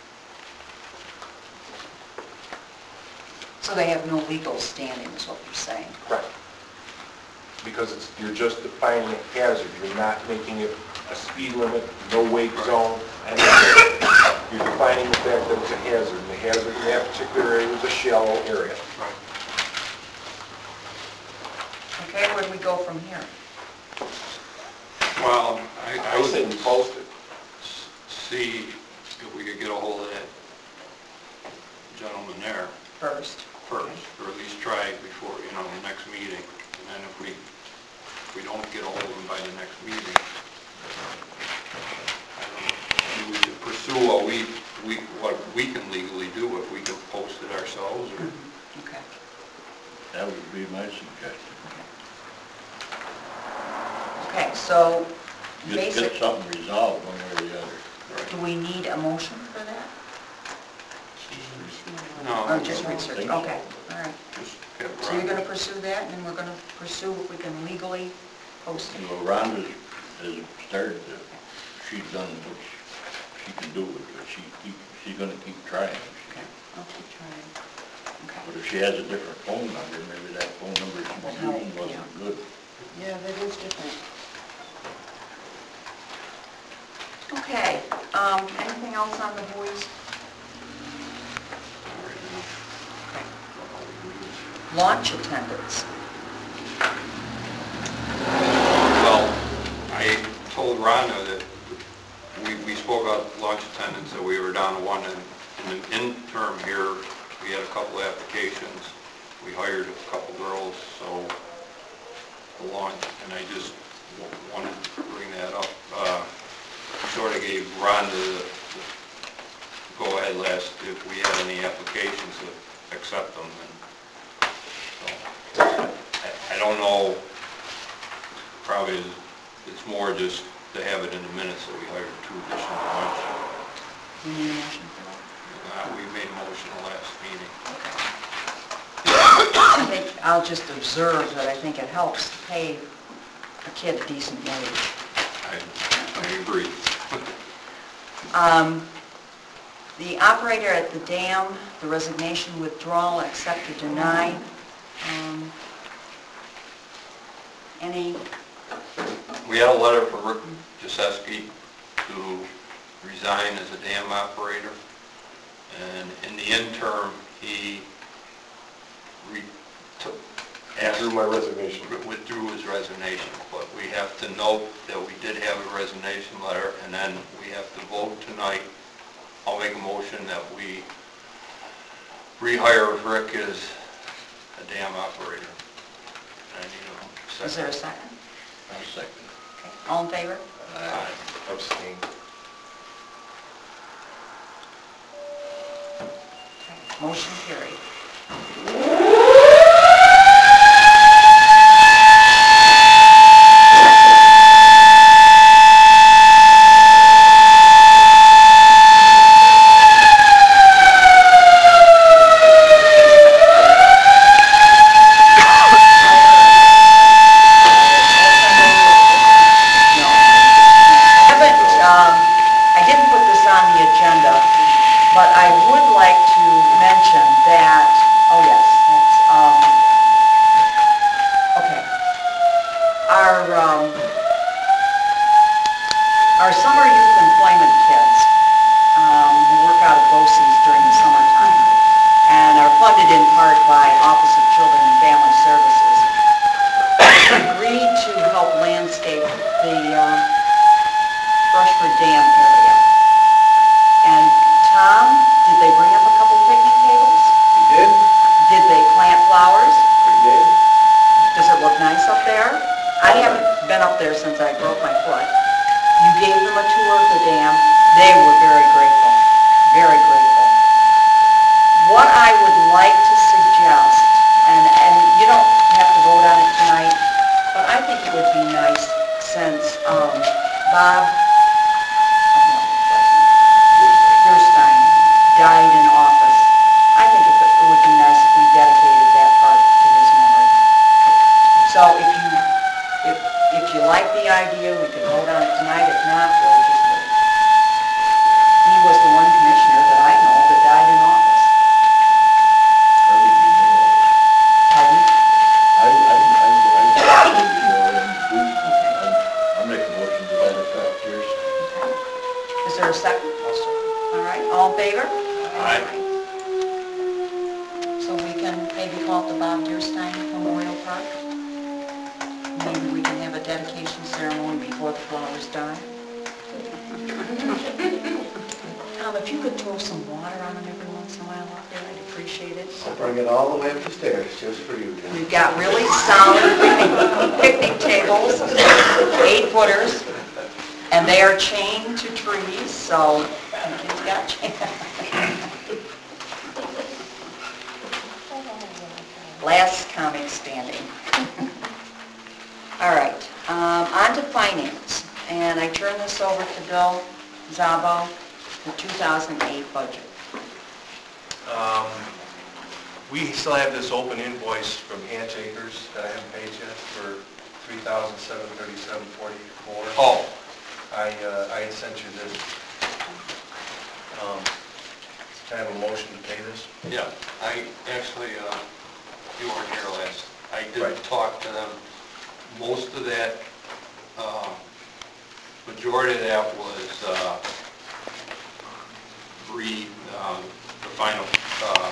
Speaker 5: So they have no legal standing, is what you're saying?
Speaker 9: Correct. Because it's, you're just defining a hazard, you're not making it a speed limit, no wake zone, and you're defining the fact that it's a hazard, and the hazard in that particular area is a shallow area.
Speaker 5: Okay, where do we go from here?
Speaker 6: Well, I, I
Speaker 9: I
Speaker 6: would
Speaker 9: say we post it.
Speaker 6: s- see if we could get a hold of that gentleman there
Speaker 5: First.
Speaker 6: first, or at least try before, you know, the next meeting. And then if we, if we don't get a hold of him by the next meeting, I don't know, maybe we could pursue what we, we, what we can legally do, if we can post it ourselves, or,
Speaker 5: Okay.
Speaker 4: That would be my suggestion.
Speaker 5: Okay, so
Speaker 4: Just get
Speaker 5: basic,
Speaker 4: something resolved one way or the other.
Speaker 5: do we need a motion for that?
Speaker 6: no.
Speaker 5: Or just
Speaker 6: no,
Speaker 5: research?
Speaker 4: think so.
Speaker 5: Okay, all right.
Speaker 6: Just have
Speaker 5: So you're
Speaker 6: Ron-
Speaker 5: going to pursue that, and then we're going to pursue if we can legally post it?
Speaker 4: Well, Rhonda's has started, to- she's done what she can do with it, but she keep, she's gonna keep trying.
Speaker 5: Okay, I'll keep trying.
Speaker 4: But
Speaker 5: Okay.
Speaker 4: if she has a different phone number, maybe that phone number she was
Speaker 5: Well,
Speaker 4: using wasn't
Speaker 5: yeah.
Speaker 4: good.
Speaker 5: Yeah, that is different. Okay, um, anything else on the boys? Okay. Launch attendance.
Speaker 6: Well, I told Rhonda that we, we spoke about launch attendance, that we were down to one, and in the interim here, we had a couple of applications. We hired a couple girls, so the launch, and I just w- wanted to bring that up. Uh, Sort of gave Rhonda the the go-ahead last, if we had any applications, to accept them, and so, I, I don't know, probably it's more just to have it in the minutes that we hired two additional ones.
Speaker 5: You need a motion for that?
Speaker 6: Uh, we made a motion the last meeting.
Speaker 5: I think, I'll just observe that I think it helps to pay a kid a decent wage.
Speaker 6: I, I agree.
Speaker 5: Um, The operator at the dam, the resignation withdrawal, accept or deny. Um, Any,
Speaker 6: We had a letter from Rick Jaseski to resign as a dam operator, and in the interim, he re- took, asked,
Speaker 2: Through my resignation.
Speaker 6: withdrew his resignation, but we have to note that we did have a resignation letter, and then we have to vote tonight. I'll make a motion that we rehire Rick as a dam operator. And I need a second.
Speaker 5: is there a second?
Speaker 4: I'll second.
Speaker 5: Okay. All in favor?
Speaker 6: Aye.
Speaker 2: Abstain.
Speaker 5: Okay. Motion carried. No. I haven't, um, I didn't put this on the agenda, but I would like to mention that, oh yes, All in favor?
Speaker 4: Aye.
Speaker 5: So we can maybe call it the Bob Deerstein Memorial Park? Maybe we can have a dedication ceremony before the flowers die? Tom, if you could throw some water on them every once in a while out there, I'd appreciate it.
Speaker 10: I'll bring it all the way up the stairs, just for you, Jim.
Speaker 5: We've got really solid picnic tables, eight footers, and they are chained to trees, so it's got chain. Last comic standing. All right, um, on to finance, and I turn this over to Bill Zabo, the two thousand eight budget.
Speaker 1: Um, We still have this open invoice from Hatchacres that I haven't paid yet for three thousand seven hundred thirty-seven dollars and forty-four cents.
Speaker 6: Oh,
Speaker 1: I, uh, I had sent you this. Um, Can I have a motion to pay this?
Speaker 6: yeah, I actually, uh, you weren't here last. I did
Speaker 1: Right.
Speaker 6: talk to them. Most of that, uh, majority of that was uh, re, um, the final uh,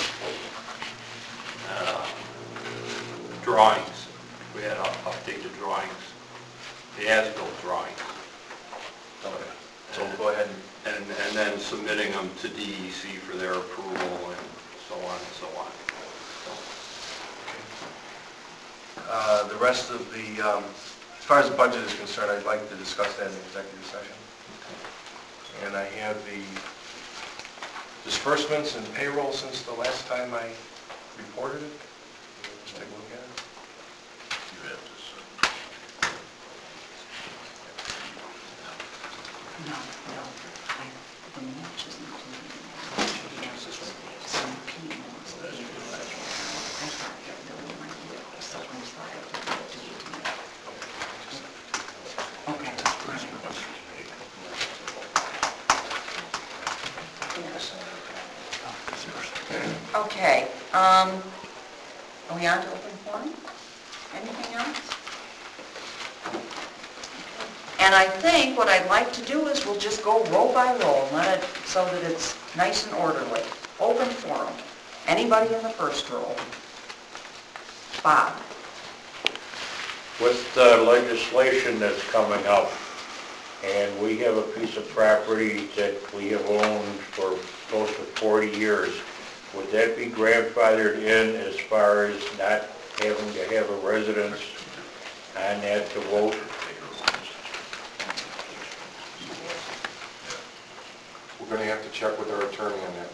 Speaker 6: uh, drawings. We had up- updated drawings, the as-built drawings.
Speaker 1: Okay. So go ahead and,
Speaker 6: And, and then submitting them to D E C for their approval and so on and so on. So,
Speaker 1: uh, the rest of the, um, as far as the budget is concerned, I'd like to discuss that in the executive session. And I have the disbursements and payroll since the last time I reported it. Let's take a look at it.
Speaker 4: You have this.
Speaker 5: No, no. I- the match is not included. Some Pete wants to be- I thought that Billy might be able to supplement that. Okay. Okay, um, are we on to open forum? Anything else? And I think what I'd like to do is we'll just go row by row, let it, so that it's nice and orderly. Open forum. Anybody in the first row? Bob?
Speaker 4: With the legislation that's coming up, and we have a piece of property that we have owned for close to forty years, would that be grandfathered in as far as not having to have a residence on that to vote?
Speaker 2: We're going to have to check with our attorney on that.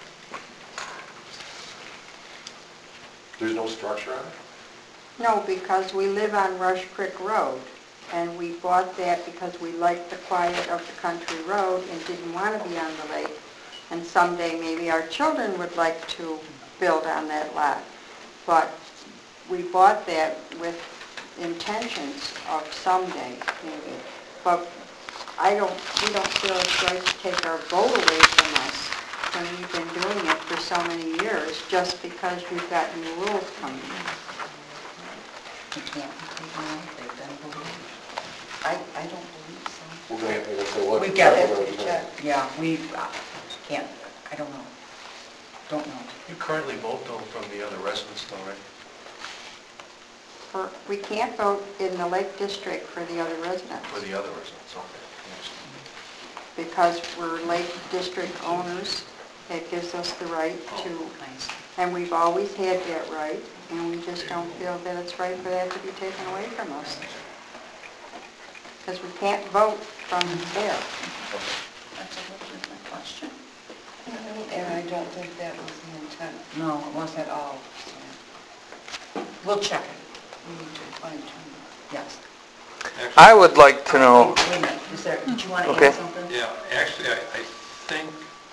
Speaker 2: There's no structure on it?
Speaker 11: No, because we live on Rush Creek Road, and we bought that because we liked the quiet of the country road and didn't want to be on the lake. And someday maybe our children would like to build on that lot. But we bought that with intentions of someday maybe. But I don't, we don't feel it's right to take our vote away from us when we've been doing it for so many years, just because we've got new rules coming in.
Speaker 5: You can't be taken off, they've been voted. I, I don't believe so.
Speaker 2: We're going to have to, like I said, we'll have
Speaker 5: We've
Speaker 2: to
Speaker 5: got
Speaker 2: check
Speaker 5: it.
Speaker 2: with our attorney.
Speaker 5: Yeah, we uh, can't, I don't know. Don't know.
Speaker 1: You currently vote though from the other residents though, right?
Speaker 11: For, we can't vote in the Lake District for the other residents,
Speaker 1: For the other residents, okay.
Speaker 11: because we're Lake District owners. That gives us the right to,
Speaker 5: Nice.
Speaker 11: and we've always had that right, and we just don't feel that it's right for that to be taken away from us. Because we can't vote from there.
Speaker 5: That's a legitimate question.
Speaker 8: And I don't think that was the intent
Speaker 5: No, it wasn't
Speaker 8: at all.
Speaker 5: We'll check it.
Speaker 8: We need to fine tune
Speaker 5: Yes.
Speaker 6: actually-
Speaker 12: I would like to know,
Speaker 5: Wait a minute, is there, did you want to
Speaker 12: Okay.
Speaker 5: add something?
Speaker 6: Yeah, actually, I, I think,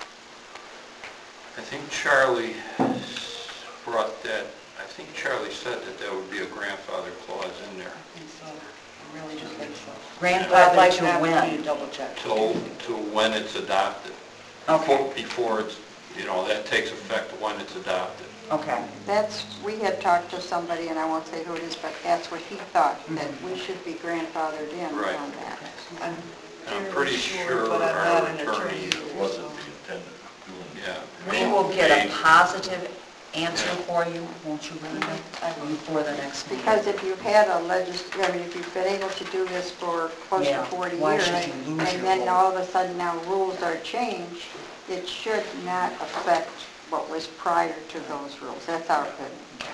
Speaker 6: I think Charlie brought that, I think Charlie said that there would be a grandfather clause in there.
Speaker 8: I think so. I really do think so. But I'd
Speaker 5: Grandfather
Speaker 8: like
Speaker 5: to
Speaker 8: to have
Speaker 5: when?
Speaker 8: you double check.
Speaker 6: Till, to when it's adopted.
Speaker 5: Okay.
Speaker 6: Before- Before it's, you know, that takes effect when it's adopted.
Speaker 5: Okay.
Speaker 11: That's, we had talked to somebody, and I won't say who it is, but that's what he thought, that we should be grandfathered in
Speaker 6: Right.
Speaker 11: on that.
Speaker 8: I'm
Speaker 6: And I'm
Speaker 8: fairly
Speaker 6: pretty
Speaker 8: sure,
Speaker 6: sure
Speaker 8: but I'm
Speaker 6: our
Speaker 8: not an
Speaker 6: attorney
Speaker 8: attorney.
Speaker 4: It wasn't the intended
Speaker 5: positive answer for you, won't you, Rhonda? Before the next meeting?
Speaker 11: Because if you've had a legis, I mean, if you've been able to do this for close to
Speaker 5: Yeah,
Speaker 11: forty
Speaker 5: why
Speaker 11: years,
Speaker 5: should you lose
Speaker 11: and
Speaker 5: your
Speaker 11: then
Speaker 5: vote?
Speaker 11: all of a sudden now rules are changed, it should not affect what was prior to those rules. That's our opinion.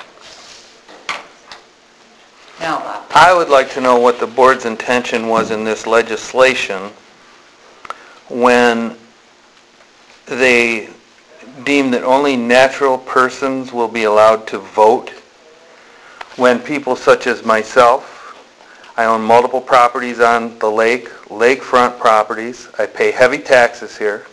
Speaker 5: Now, Bob.
Speaker 12: I would like to know what the board's intention was in this legislation when they deem that only natural persons will be allowed to vote, when people such as myself, I own multiple properties on the lake, lakefront properties, I pay heavy taxes here,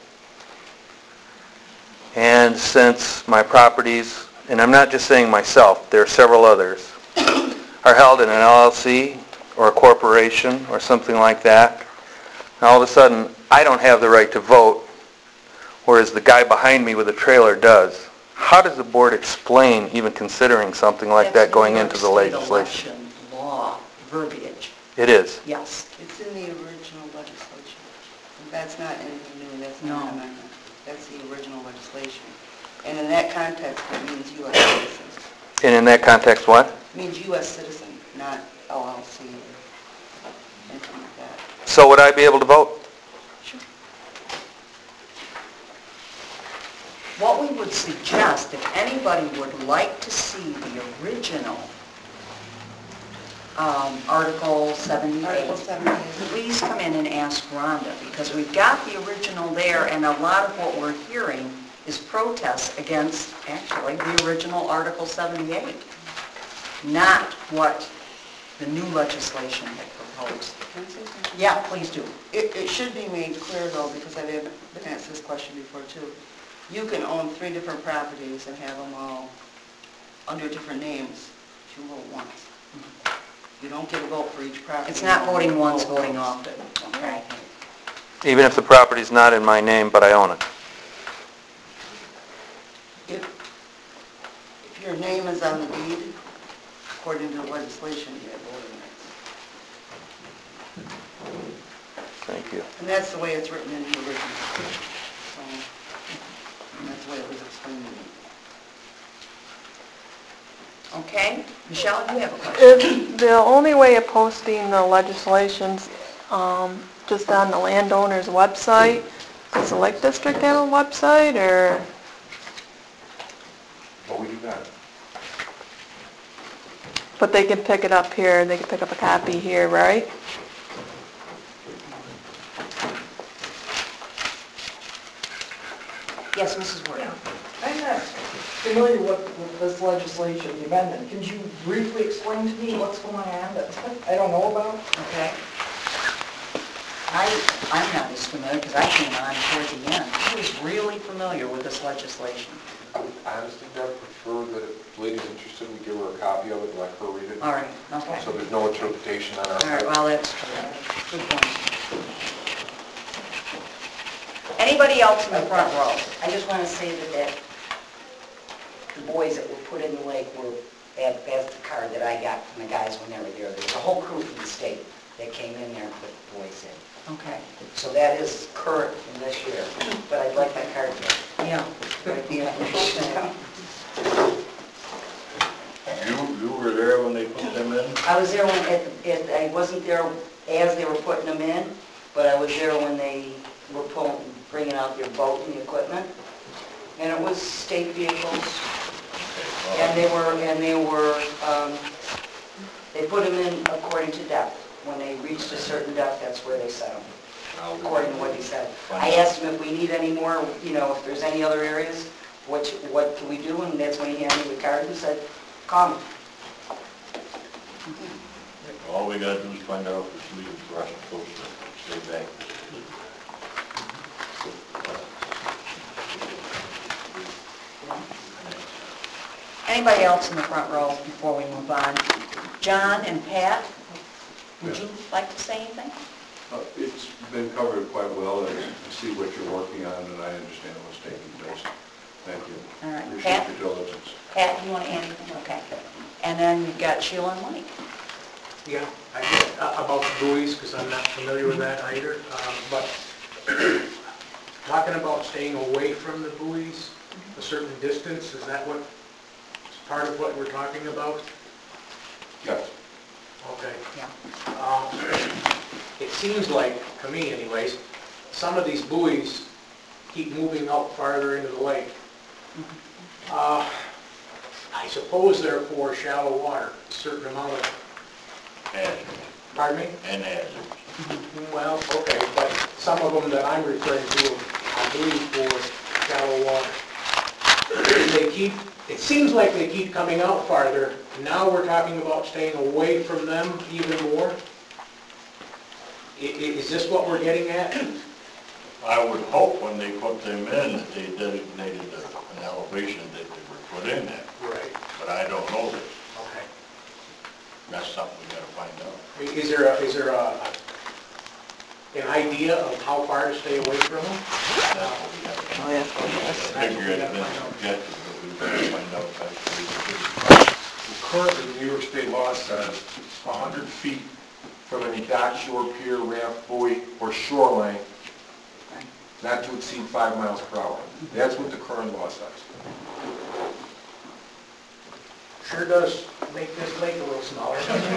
Speaker 12: and since my properties, and I'm not just saying myself, there are several others, are held in an L L C or a corporation or something like that, and all of a sudden I don't have the right to vote, whereas the guy behind me with the trailer does. How does the board explain even considering something like that going into the legislation?
Speaker 5: That's New York State election law verbiage.
Speaker 12: It is.
Speaker 5: Yes.
Speaker 8: It's in the original legislation. That's not anything new, that's
Speaker 5: No.
Speaker 8: not an amendment. That's the original legislation. And in that context, it means U S citizens.
Speaker 12: And in that context, what?
Speaker 8: It means U S citizen, not L L C or anything like that.
Speaker 12: So would I be able to vote?
Speaker 5: Sure. What we would suggest, if anybody would like to see the original um, Article seventy-eight,
Speaker 8: Article seventy-eight.
Speaker 5: please come in and ask Rhonda, because we've got the original there, and a lot of what we're hearing is protests against, actually, the original Article seventy-eight, not what the new legislation had proposed.
Speaker 8: Can I say something?
Speaker 5: Yeah, please do.
Speaker 8: It, it should be made clear though, because I've been asked this question before too. You can own three different properties and have them all under different names if you vote once. You don't get a vote for each property.
Speaker 5: It's not
Speaker 8: You
Speaker 5: voting once,
Speaker 8: vote
Speaker 5: voting often, okay?
Speaker 12: Even if the property's not in my name, but I own it?
Speaker 8: If, if your name is on the deed, according to the legislation, you have voting rights.
Speaker 12: Thank you.
Speaker 8: And that's the way it's written in the original. So, and that's the way it was explained to me.
Speaker 5: Okay, Michelle, you have a question?
Speaker 13: Is the only way of posting the legislations um, just on the landowner's website? Does the Lake District have a website, or?
Speaker 9: But we do not.
Speaker 13: But they can pick it up here, they can pick up a copy here, right?
Speaker 5: Yes, Missus Ward.
Speaker 3: I'm not familiar with, with this legislation, the amendment. Can you briefly explain to me what's going on that I don't know about?
Speaker 5: Okay. I, I'm not as familiar, because I came on toward the end. I was really familiar with this legislation.
Speaker 2: I would honestly, Deb, prefer that if the lady's interested, we give her a copy of it and let her read it.
Speaker 5: All right, okay.
Speaker 2: So there's no interpretation on our
Speaker 5: All right,
Speaker 2: part.
Speaker 5: well, that's true. Good point. Anybody else in the front row?
Speaker 14: I just want to say that, that the boys that were put in the lake were, that, that's the card that I got from the guys when they were there. There was a whole crew from the state that came in there and put the boys in.
Speaker 5: Okay.
Speaker 14: So that is current from this year, but I'd like that card back.
Speaker 5: Yeah.
Speaker 14: Right, the information.
Speaker 4: You, you were there when they put them in?
Speaker 14: I was there when, at, at, I wasn't there as they were putting them in, but I was there when they were pulling, bringing out their boat and the equipment. And it was state vehicles, and they were, and they were, um, they put them in according to depth. When they reached a certain depth, that's where they set them, according to what he said. I asked him if we need any more, you know, if there's any other areas, what, what can we do? And that's when he handed me the card and said, call me.
Speaker 4: All we gotta do is find out if it's legal for us to post it, stay back.
Speaker 5: Anybody else in the front row before we move on? John and Pat, would you like to say anything?
Speaker 15: Uh, It's been covered quite well, and I see what you're working on, and I understand what's taking place. Thank you.
Speaker 5: All right.
Speaker 15: Appreciate
Speaker 5: Pat?
Speaker 15: your diligence.
Speaker 5: Pat, you want to add anything? Okay. And then you've got Sheila and Mike.
Speaker 7: Yeah, I get uh, about the buoys, because I'm not familiar with that either, um, but talking about staying away from the buoys,
Speaker 3: a certain distance? Is that what, part of what we're talking about?
Speaker 15: Yes.
Speaker 3: Okay.
Speaker 5: Yeah.
Speaker 3: Um, It seems like, to me anyways, some of these buoys keep moving out farther into the lake. Uh, I suppose they're for shallow water, a certain amount of,
Speaker 4: Hazard,
Speaker 3: pardon me?
Speaker 4: and hazard.
Speaker 3: Well, okay, but some of them that I'm referring to, I believe for shallow water. They keep, it seems like they keep coming out farther. Now we're talking about staying away from them even more. I- i- Is this what we're getting at?
Speaker 4: I would hope when they put them in that they designated a- an elevation that they were put in at,
Speaker 3: Right.
Speaker 4: but I don't know this.
Speaker 3: Okay.
Speaker 4: That's something we gotta find out.
Speaker 3: I- Is there a, is there a, an idea of how far to stay away from them?
Speaker 4: That's what we gotta find out. I figure it's been suggested, but we gotta find out if that's what we can do.
Speaker 9: Currently, the New York State law says one hundred feet from any dock, shore, pier, raft, buoy, or shoreline, not to exceed five miles per hour. That's what the current law says.
Speaker 3: Sure does make this lake a little smaller.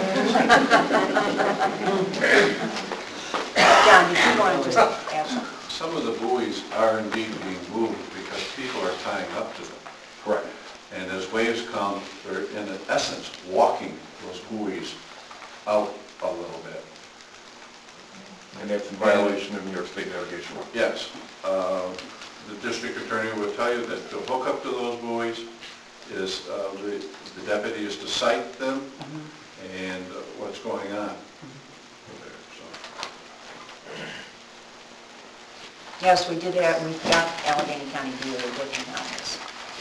Speaker 5: John, did you want to just add something?
Speaker 15: Some of the buoys are indeed being moved because people are tying up to them.
Speaker 9: Correct.
Speaker 15: And as waves come, they're in essence walking those buoys out a little bit.
Speaker 9: And that's in violation of New York State navigation law.
Speaker 15: Yes, uh, the district attorney will tell you that the hookup to those buoys is, uh, the the deputy is to cite them and uh, what's going on there, so.
Speaker 5: Yes, we did have, we've got Allegheny County D A working on this.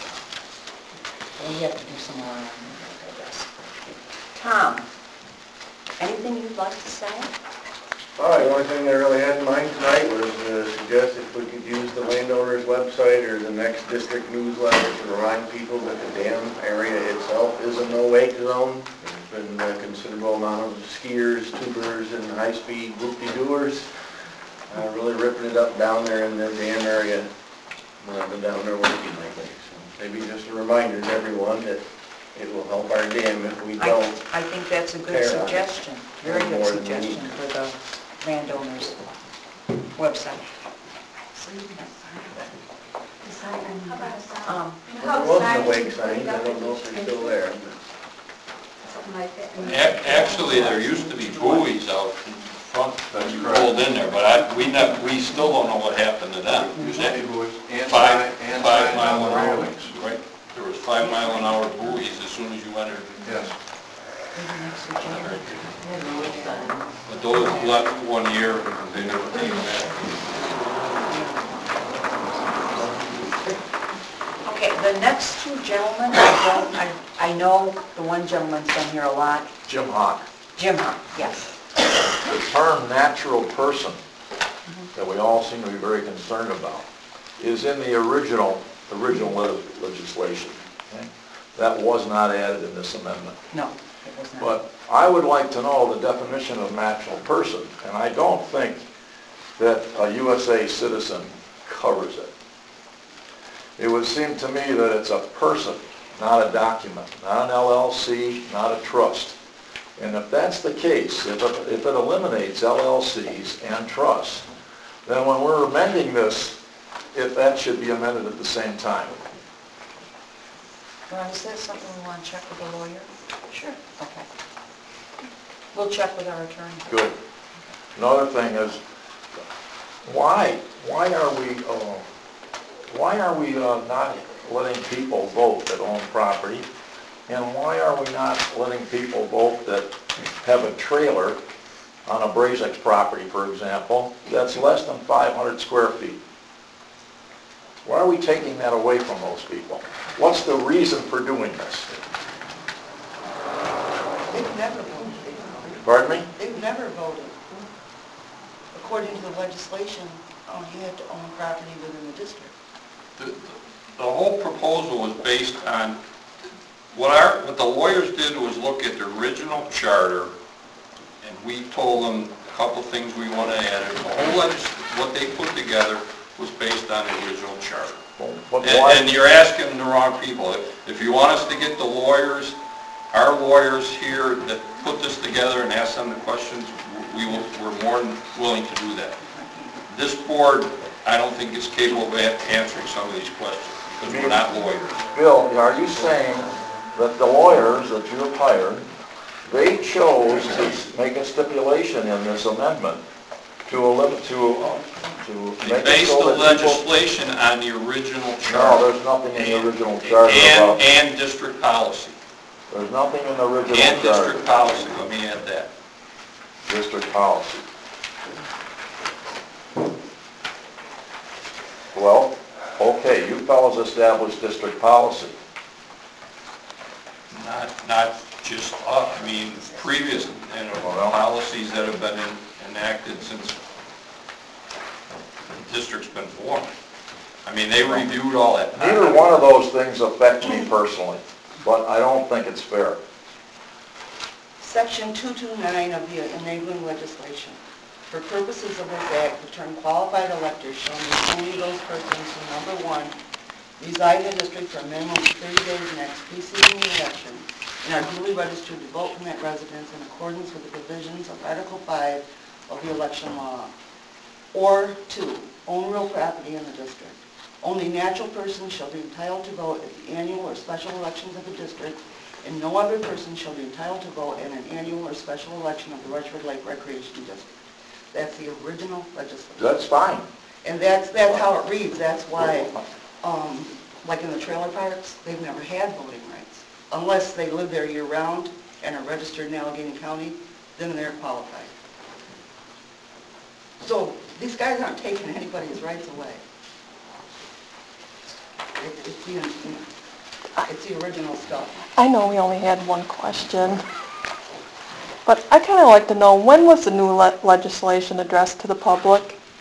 Speaker 5: We have to do some more on it, I guess. Tom, anything you'd like to say?
Speaker 10: Oh, the only thing I really had in mind tonight was to suggest if we could use the landowner's website or the next district newsletter to remind people that the dam area itself is a no-wake zone. There's been a considerable amount of skiers, tubers, and high-speed whoop-de-doers uh, really ripping it up down there in the dam area when I've been down there working lately. So maybe just a reminder to everyone that it will help our dam if we
Speaker 5: I,
Speaker 10: don't.
Speaker 5: I think that's a good
Speaker 10: tear on it.
Speaker 5: suggestion, very good
Speaker 10: More than we
Speaker 5: suggestion
Speaker 10: need.
Speaker 5: for the landowner's website. Um,
Speaker 10: Well, there wasn't a wake sign, I don't know if they're still there.
Speaker 6: A- Actually, there used to be buoys out in front, pulled in there, but I, we never, we still don't know what happened to them.
Speaker 15: Used to be buoys and
Speaker 6: Five,
Speaker 15: sign- and
Speaker 6: five
Speaker 15: signs
Speaker 6: mile
Speaker 15: on
Speaker 6: an
Speaker 15: the
Speaker 6: hour,
Speaker 15: railings.
Speaker 6: right? There was five mile an hour buoys as soon as you entered.
Speaker 15: Yes.
Speaker 6: But those left one year, they never came back.
Speaker 5: Okay, the next two gentlemen, I don't, I, I know the one gentleman's been here a lot,
Speaker 16: Jim Hawk.
Speaker 5: Jim Hunt, yes.
Speaker 16: The term natural person that we all seem to be very concerned about is in the original, original le- legislation. Okay? That was not added in this amendment.
Speaker 5: No, it was not.
Speaker 16: But I would like to know the definition of natural person, and I don't think that a U S A citizen covers it. It would seem to me that it's a person, not a document, not an L L C, not a trust. And if that's the case, if it, if it eliminates L L Cs and trusts, then when we're amending this, if that should be amended at the same time.
Speaker 5: Well, is that something we want to check with the lawyer? Sure. Okay. We'll check with our attorney.
Speaker 16: Good. Another thing is, why, why are we, uh, why are we uh, not letting people vote that own property? And why are we not letting people vote that have a trailer on a Brazek's property, for example, that's less than five hundred square feet? Why are we taking that away from those people? What's the reason for doing this?
Speaker 8: They've never voted.
Speaker 16: Pardon me?
Speaker 8: They've never voted. According to the legislation, um, you have to own property within the district.
Speaker 6: The, the whole proposal was based on, what our, what the lawyers did was look at the original charter, and we told them a couple things we want to add. The whole legis, what they put together was based on the original charter.
Speaker 16: But
Speaker 6: And
Speaker 16: why?
Speaker 6: and you're asking the wrong people. If if you want us to get the lawyers, our lawyers here that put this together and ask them the questions, we will, we're more than willing to do that. This board, I don't think is capable of a- answering some of these questions, because we're not lawyers.
Speaker 16: Bill, are you saying that the lawyers that you have hired, they chose to make a stipulation in this amendment to limit, to, uh, to
Speaker 6: They
Speaker 16: make it
Speaker 6: based the
Speaker 16: so that people...
Speaker 6: legislation on the original
Speaker 16: No,
Speaker 6: charter.
Speaker 16: there's nothing in the original charter
Speaker 6: And,
Speaker 16: about,
Speaker 6: and district policy.
Speaker 16: there's nothing in the original
Speaker 6: And
Speaker 16: charter.
Speaker 6: district policy, let me add that.
Speaker 16: District policy. Well, okay, you fellows established district policy.
Speaker 6: Not, not just us, I mean, previous, you know,
Speaker 16: Well-
Speaker 6: policies that have been en- enacted since the district's been formed. I mean, they reviewed all that.
Speaker 16: Neither one of those things affect me personally, but I don't think it's fair.
Speaker 8: Section two twenty-nine of the enabling legislation. For purposes of this act, the term qualified electors shall mean only those persons who, number one, reside in the district for a minimum of thirty days next preceding the election and are duly registered to vote from that residence in accordance with the provisions of Article five of the election law. Or two, own real property in the district. Only natural persons shall be entitled to vote at the annual or special elections of the district, and no other person shall be entitled to vote in an annual or special election of the Rushford Lake Recreation District. That's the original legislation.
Speaker 16: That's fine.
Speaker 8: And that's, that's how it reads. That's why, um, like in the trailer parks, they've never had voting rights. Unless they live there year-round and are registered in Allegheny County, then they're qualified. So these guys aren't taking anybody's rights away. It- It's the, it's the original stuff.
Speaker 13: I know we only had one question, but I kind of like to know, when was the new le- legislation addressed to the public?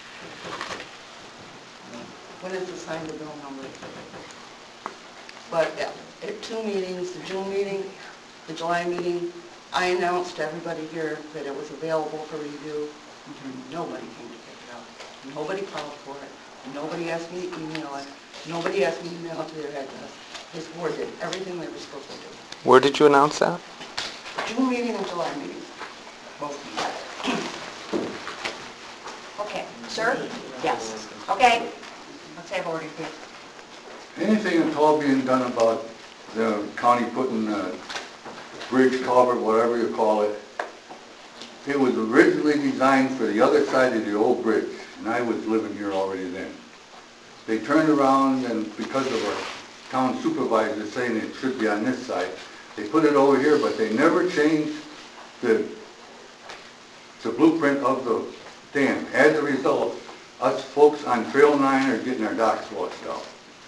Speaker 8: When is the signed bill number? But yeah, at two meetings, the June meeting, the July meeting, I announced to everybody here that it was available for review. Nobody came to pick it up. Nobody called for it. Nobody asked me to email it. Nobody asked me to email it to their address. This board did everything they were supposed to do.
Speaker 12: Where did you announce that?
Speaker 8: June meeting and July meeting, both meetings.
Speaker 5: Okay, sir? Yes. Okay, let's have order here.
Speaker 17: Anything at all being done about the county putting a bridge, culvert, whatever you call it, it was originally designed for the other side of the old bridge, and I was living here already then. They turned around, and because of our town supervisor saying it should be on this side, they put it over here, but they never changed the, the blueprint of the dam. As a result, us folks on Trail nine are getting our docks washed out.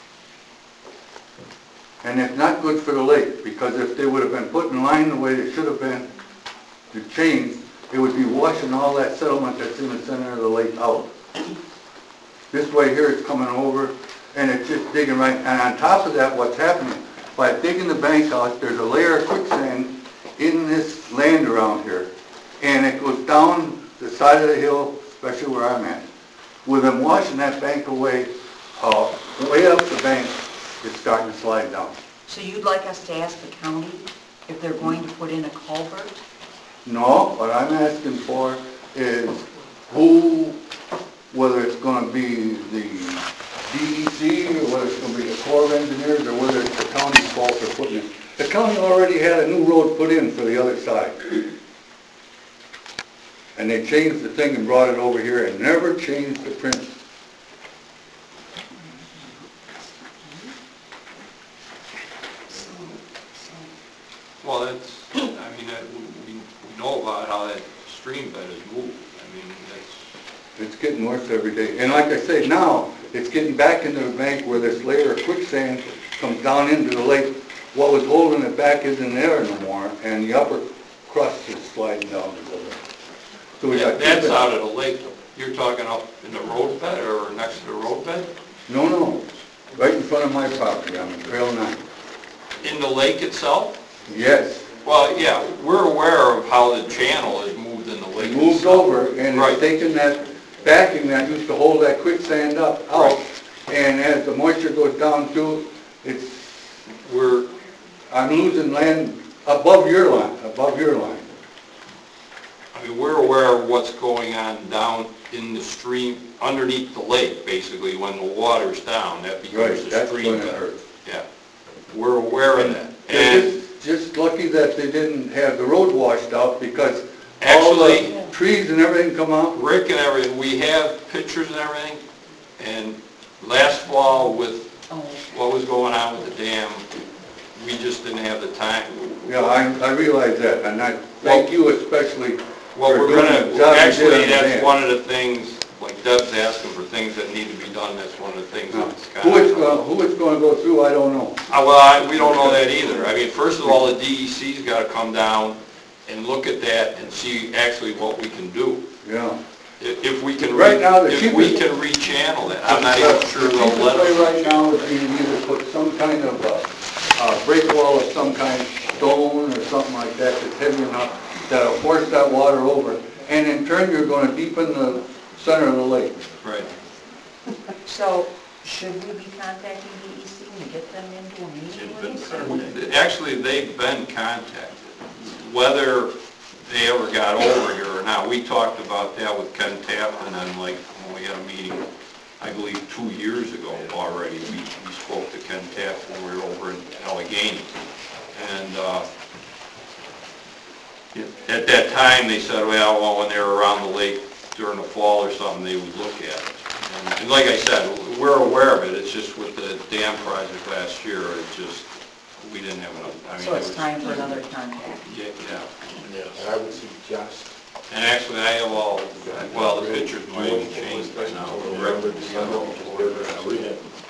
Speaker 17: And it's not good for the lake, because if they would have been put in line the way they should have been to change, it would be washing all that settlement that's in the center of the lake out. This way here it's coming over, and it's just digging right, and on top of that, what's happening, by digging the bank out, there's a layer of quicksand in this land around here, and it goes down the side of the hill, especially where I'm at. With them washing that bank away, uh, way up the bank, it's starting to slide down.
Speaker 5: So you'd like us to ask the county if they're going to put in a culvert?
Speaker 17: No, what I'm asking for is who, whether it's gonna be the D E C, or whether it's gonna be the Corps of Engineers, or whether it's the county's fault for putting it. The county already had a new road put in for the other side. And they changed the thing and brought it over here and never changed the print.
Speaker 6: Well, that's, I mean, that- we, we know about how that stream bed is moved. I mean, that's,
Speaker 17: It's getting worse every day. And like I say, now, it's getting back into the bank where this layer of quicksand comes down into the lake. What was holding it back isn't there no more, and the upper crust is sliding down the river. So we
Speaker 6: yeah,
Speaker 17: got
Speaker 6: that's
Speaker 17: two
Speaker 6: out
Speaker 17: beds.
Speaker 6: of the lake. You're talking up in the road bed or next to the road bed?
Speaker 17: No, no, right in front of my property on Trail nine.
Speaker 6: In the lake itself?
Speaker 17: Yes.
Speaker 6: Well, yeah, we're aware of how the channel is moved in the lake.
Speaker 17: It moved
Speaker 6: itself.
Speaker 17: over, and
Speaker 6: Right.
Speaker 17: it's taken that backing that used to hold that quicksand up, out, and as the moisture goes down too, it's, we're, I'm losing land above your line, above your line.
Speaker 6: I mean, we're aware of what's going on down in the stream, underneath the lake, basically, when the water's down, that becomes
Speaker 17: Right,
Speaker 6: the
Speaker 17: that's
Speaker 6: stream
Speaker 17: when it
Speaker 6: bed.
Speaker 17: hurts.
Speaker 6: Yeah, we're aware of that.
Speaker 17: They're
Speaker 6: And
Speaker 17: just, just lucky that they didn't have the road washed out, because all the
Speaker 6: actually,
Speaker 17: trees and everything come out.
Speaker 6: Rick and everything, we have pictures and everything, and last fall with what was going on with the dam, we just didn't have the time.
Speaker 17: Yeah, I, I realize that, and I thank you especially
Speaker 6: Well,
Speaker 17: for
Speaker 6: we're
Speaker 17: doing
Speaker 6: gonna,
Speaker 17: the job you did
Speaker 6: actually,
Speaker 17: on the
Speaker 6: that's
Speaker 17: dam.
Speaker 6: one of the things, like Deb's asking for things that need to be done, that's one of the things
Speaker 17: Now,
Speaker 6: that's kind
Speaker 17: Who it's,
Speaker 6: of...
Speaker 17: gonna- who it's gonna go through, I don't know.
Speaker 6: Uh, well, I, we don't know that either. I mean, first of all, the D E C's gotta come down and look at that and see actually what we can do.
Speaker 17: Yeah.
Speaker 6: If, if we can,
Speaker 17: Right now, the
Speaker 6: re- if we
Speaker 17: cheapest-
Speaker 6: can rechannel that, I'm not even sure
Speaker 17: The
Speaker 6: they'll
Speaker 17: cheapest
Speaker 6: let
Speaker 17: way
Speaker 6: us.
Speaker 17: right now would be to either put some kind of, uh, uh, break wall of some kind, stone or something like that that's heavy enough that'll force that water over, and in turn, you're gonna deepen the center of the lake.
Speaker 6: Right.
Speaker 5: So, should we be contacting D E C to get them into a meeting with us?
Speaker 6: Actually, they've been contacted. Whether they ever got over here or not, we talked about that with Ken Tappan and like, when we had a meeting, I believe, two years ago already. We, we spoke to Ken Tappan when we were over in Allegheny. And, uh, at that time, they said, well, well, when they were around the lake during the fall or something, they would look at it. And, and like I said, we're aware of it, it's just with the dam project last year, it just, we didn't have enough, I mean.
Speaker 5: So
Speaker 6: it
Speaker 5: it's
Speaker 6: was-
Speaker 5: time for another contact.
Speaker 6: Yeah, yeah.
Speaker 9: And I would suggest,
Speaker 6: And actually, I have all, well, the pictures might have changed by now.
Speaker 9: November, December,
Speaker 6: Yeah.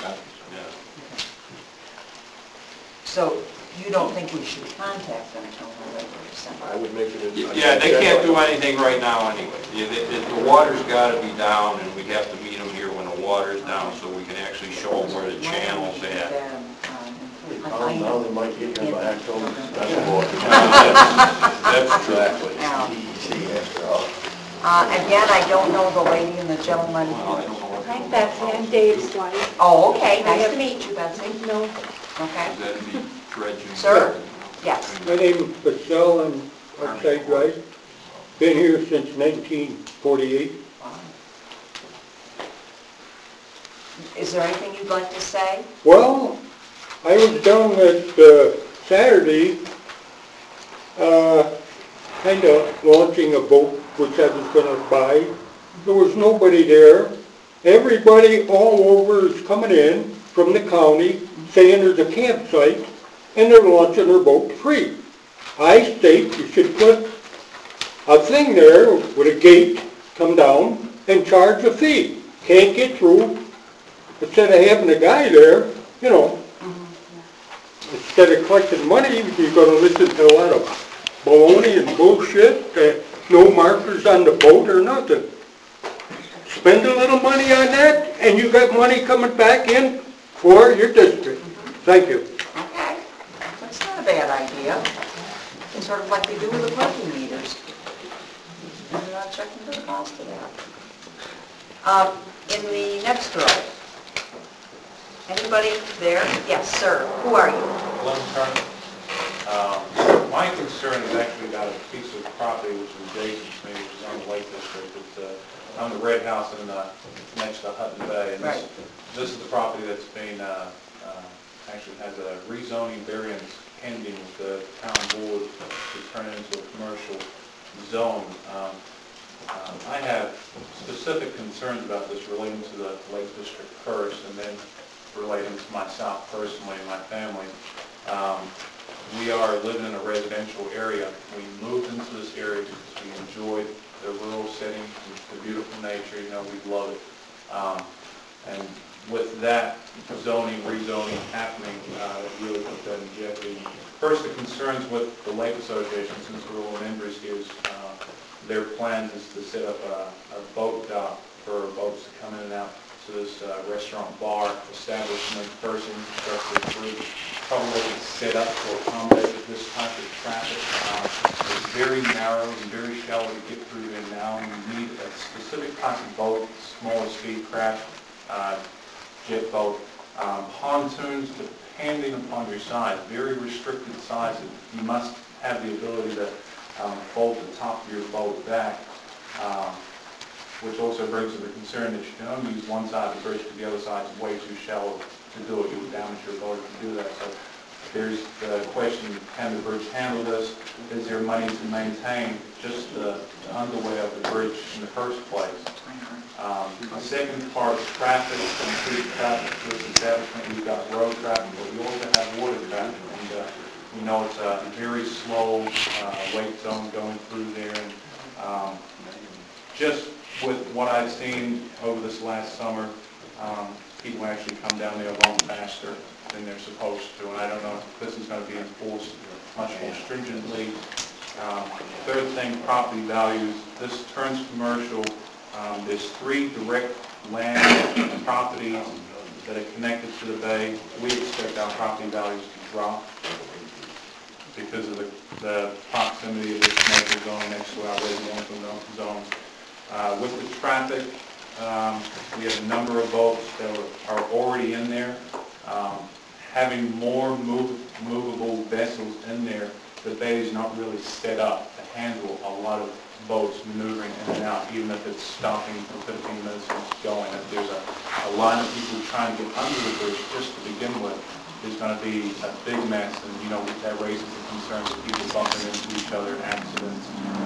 Speaker 5: So, you don't think we should contact them until November, December?
Speaker 9: I would make it. a-
Speaker 6: Yeah, they can't do anything right now anyway. Yeah, The the- the water's gotta be down, and we have to meet them here when the water's down, so we can actually show them where the channel's at.
Speaker 10: Oh, now they might get here by October.
Speaker 6: That's true.
Speaker 5: Now,
Speaker 10: D E C after all.
Speaker 5: uh, again, I don't know the lady and the gentleman.
Speaker 6: Well, I don't know what-
Speaker 11: I'm Betsy, I'm Dave's wife.
Speaker 5: Oh, okay, nice to meet you, Betsy.
Speaker 11: No,
Speaker 5: Okay.
Speaker 6: Is that the dredging?
Speaker 5: Sir? Yes.
Speaker 18: My name is Pascal, I'm Outside Drive. Been here since nineteen forty-eight.
Speaker 5: Is there anything you'd like to say?
Speaker 18: Well, I was down at uh, Saturday, uh, kind of launching a boat which I was going to buy. There was nobody there. Everybody all over is coming in from the county saying there's a campsite and they're launching their boat free. I state you should put a thing there with a gate, come down and charge a fee. Can't get through. Instead of having a guy there, you know, instead of collecting money, you're going to listen to a lot of baloney and bullshit, uh, no markers on the boat or nothing. Spend a little money on that, and you got money coming back in for your district. Thank you.
Speaker 5: Okay, that's not a bad idea. It's sort of like they do with the parking meters. And they're not checking for the cost of that. Uh, in the next row, anybody there? Yes, sir. Who are you?
Speaker 19: Glenn Turner. Um, My concern is actually about a piece of property which is adjacent to me, which is on the Lake District. It's uh, on the red house in, uh, next to Hutton Bay. And this, this is the property that's being, uh, uh, actually has a rezoning variance pending with the town board to turn it into a commercial zone. Um, um, I have specific concerns about this relating to the Lake District first, and then relating to myself personally and my family. Um, we are living in a residential area. We moved into this area because we enjoyed the rural setting, the beautiful nature, you know, we love it. Um, and with that zoning, rezoning happening, uh, it really put that in jeopardy. First, the concerns with the Lake Association, since we're all members here, is, uh, their plan is to set up a, a boat dock for boats to come in and out to this uh, restaurant bar establishment. First infrastructure group probably set up to accommodate this type of traffic. Uh, it's very narrow and very shallow to get through there now, and you need a specific type of boat, smaller speed craft, uh, jet boat. Um, Pontoons, depending upon your size, very restricted sizes. You must have the ability to um, fold the top of your boat back, um, which also brings to the concern that you can only use one side of the bridge because the other side is way too shallow to do it. You would damage your boat if you do that. So there's the question, can the bridge handle this? Is there money to maintain just the, the underway of the bridge in the first place? Um, the second part, traffic, increased traffic to this establishment. We've got road traffic, but we also have water traffic. And uh, we know it's a very slow uh, wake zone going through there. And um, just with what I've seen over this last summer, um, people actually come down there a lot faster than they're supposed to. And I don't know if this is going to be enforced much more stringently. Um, third thing, property values. This turns commercial. Um, there's three direct land properties that are connected to the bay. We expect our property values to drop because of the, the proximity of this major zone next to our residential zones. Uh, with the traffic, um, we have a number of boats that are, are already in there. Um, having more move, movable vessels in there, the bay is not really set up to handle a lot of boats maneuvering in and out, even if it's stopping for fifteen minutes and going. If there's a, a line of people trying to get under the bridge just to begin with, there's going to be a big mess, and you know that raises the concerns of people bumping into each other, accidents,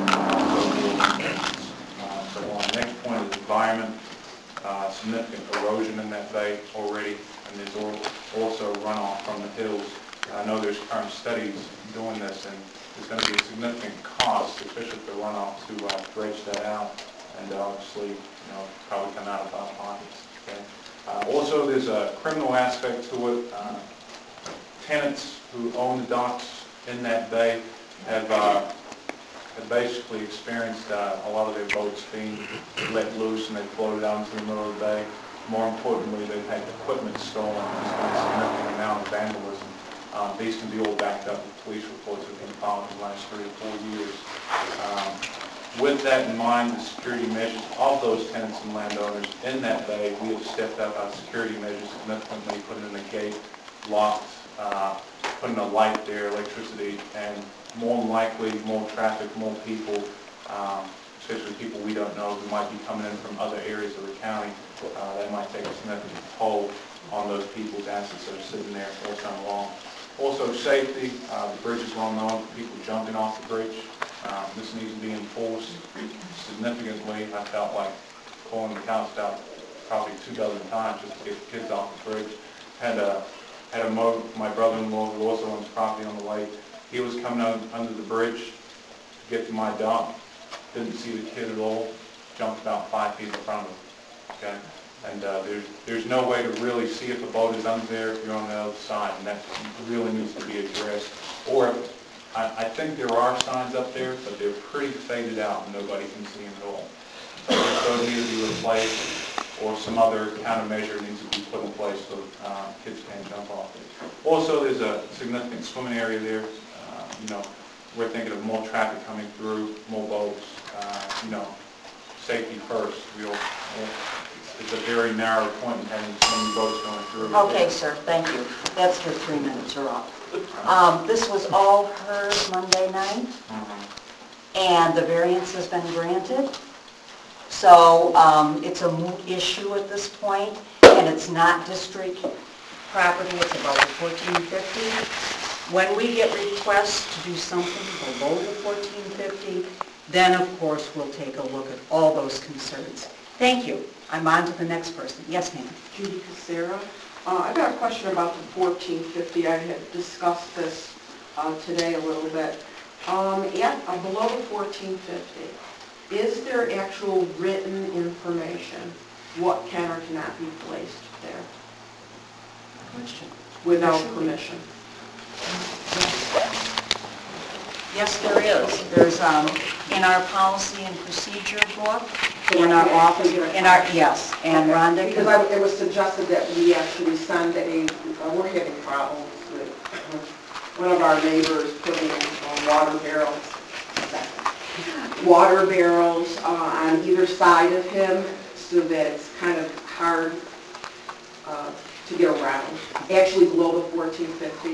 Speaker 19: uh, so on. The next point is environment. Uh, significant erosion in that bay already, and there's also runoff from the hills. I know there's current studies doing this, and there's going to be a significant cost, especially for runoff, to uh, dredge that out, and obviously, you know, probably come out of our pockets. Okay? Uh, also, there's a criminal aspect to it. Uh, tenants who own the docks in that bay have, uh, have basically experienced uh, a lot of their boats being let loose, and they floated out into the middle of the bay. More importantly, they've had equipment stolen. There's been a significant amount of vandalism. Um, these can be all backed up with police reports that have been filed in the last three or four years. Um, with that in mind, the security measures of those tenants and landowners in that bay, we have stepped up our security measures significantly, putting in a gate, locked, uh, putting a light there, electricity, and more than likely, more traffic, more people, um, especially people we don't know who might be coming in from other areas of the county. Uh, that might take a significant toll on those people's assets that are sitting there all summer long. Also, safety. Uh, the bridge is well known for people jumping off the bridge. Um, this needs to be enforced significantly. I felt like pulling the couch out probably two dozen times just to get the kids off the bridge. Had a had a mo my brother-in-law who also owns property on the lake. He was coming out under the bridge to get to my dock. Didn't see the kid at all. Jumped about five feet in front of him. Okay. And uh, there's, there's no way to really see if a boat is under there if you're on the other side, and that really needs to be addressed. Or, I, I think there are signs up there, but they're pretty faded out and nobody can see them at all. So those need to be replaced, or some other countermeasure needs to be put in place so uh, kids can't jump off it. Also, there's a significant swimming area there. Uh, you know, we're thinking of more traffic coming through, more boats, uh, you know, safety first. We'll, we'll, It's a very narrow point in having so many boats going through.
Speaker 5: Okay, sir, thank you. That's your three minutes are up. Um, this was all heard Monday night, and the variance has been granted. So um, it's a moot issue at this point, and it's not district property. It's about the fourteen fifty. When we get requests to do something below the fourteen fifty, then of course we'll take a look at all those concerns. Thank you. I'm on to the next person. Yes, ma'am.
Speaker 20: Judy Casera. Uh, I've got a question about the fourteen fifty. I had discussed this uh, today a little bit. Um, at, uh, below the fourteen fifty, is there actual written information what can or cannot be placed there?
Speaker 5: Question.
Speaker 20: Without permission?
Speaker 5: Yes, there is. There's, um, in our policy and procedure book, in our office, in our, yes, and Rhonda.
Speaker 20: Because I, it was suggested that we actually send a, uh, we're having problems with, with one of our neighbors putting uh, water barrels, water barrels uh, on either side of him so that it's kind of hard uh, to get around, actually below the fourteen fifty.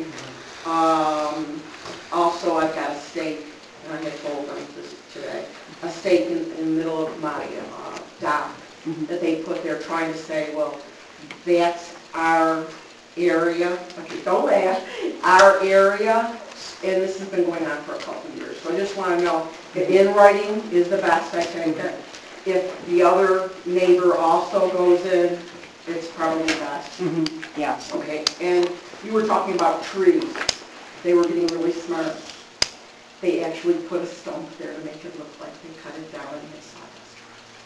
Speaker 20: Um, Also, I've got a stake, and I had told them this today, a stake in, in the middle of my uh, dock that they put there trying to say, well, that's our area, okay, don't laugh, our area, and this has been going on for a couple of years. So I just want to know, that in writing is the best I can get. If the other neighbor also goes in, it's probably best.
Speaker 5: Mm-hmm. Yes.
Speaker 20: Okay, and you were talking about trees. They were getting really smart. They actually put a stump there to make it look like they cut it down and it's sawdust.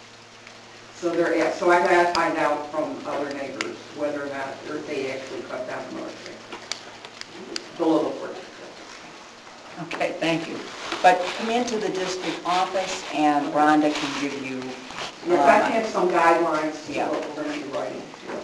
Speaker 20: So they're, at- so I gotta find out from other neighbors whether or not, or if they actually cut down another tree below the fourteen.
Speaker 5: Okay, thank you. But come into the district office and Rhonda can give you...
Speaker 20: Yes, I have some guidelines to
Speaker 5: Yeah.
Speaker 20: what we're gonna be writing.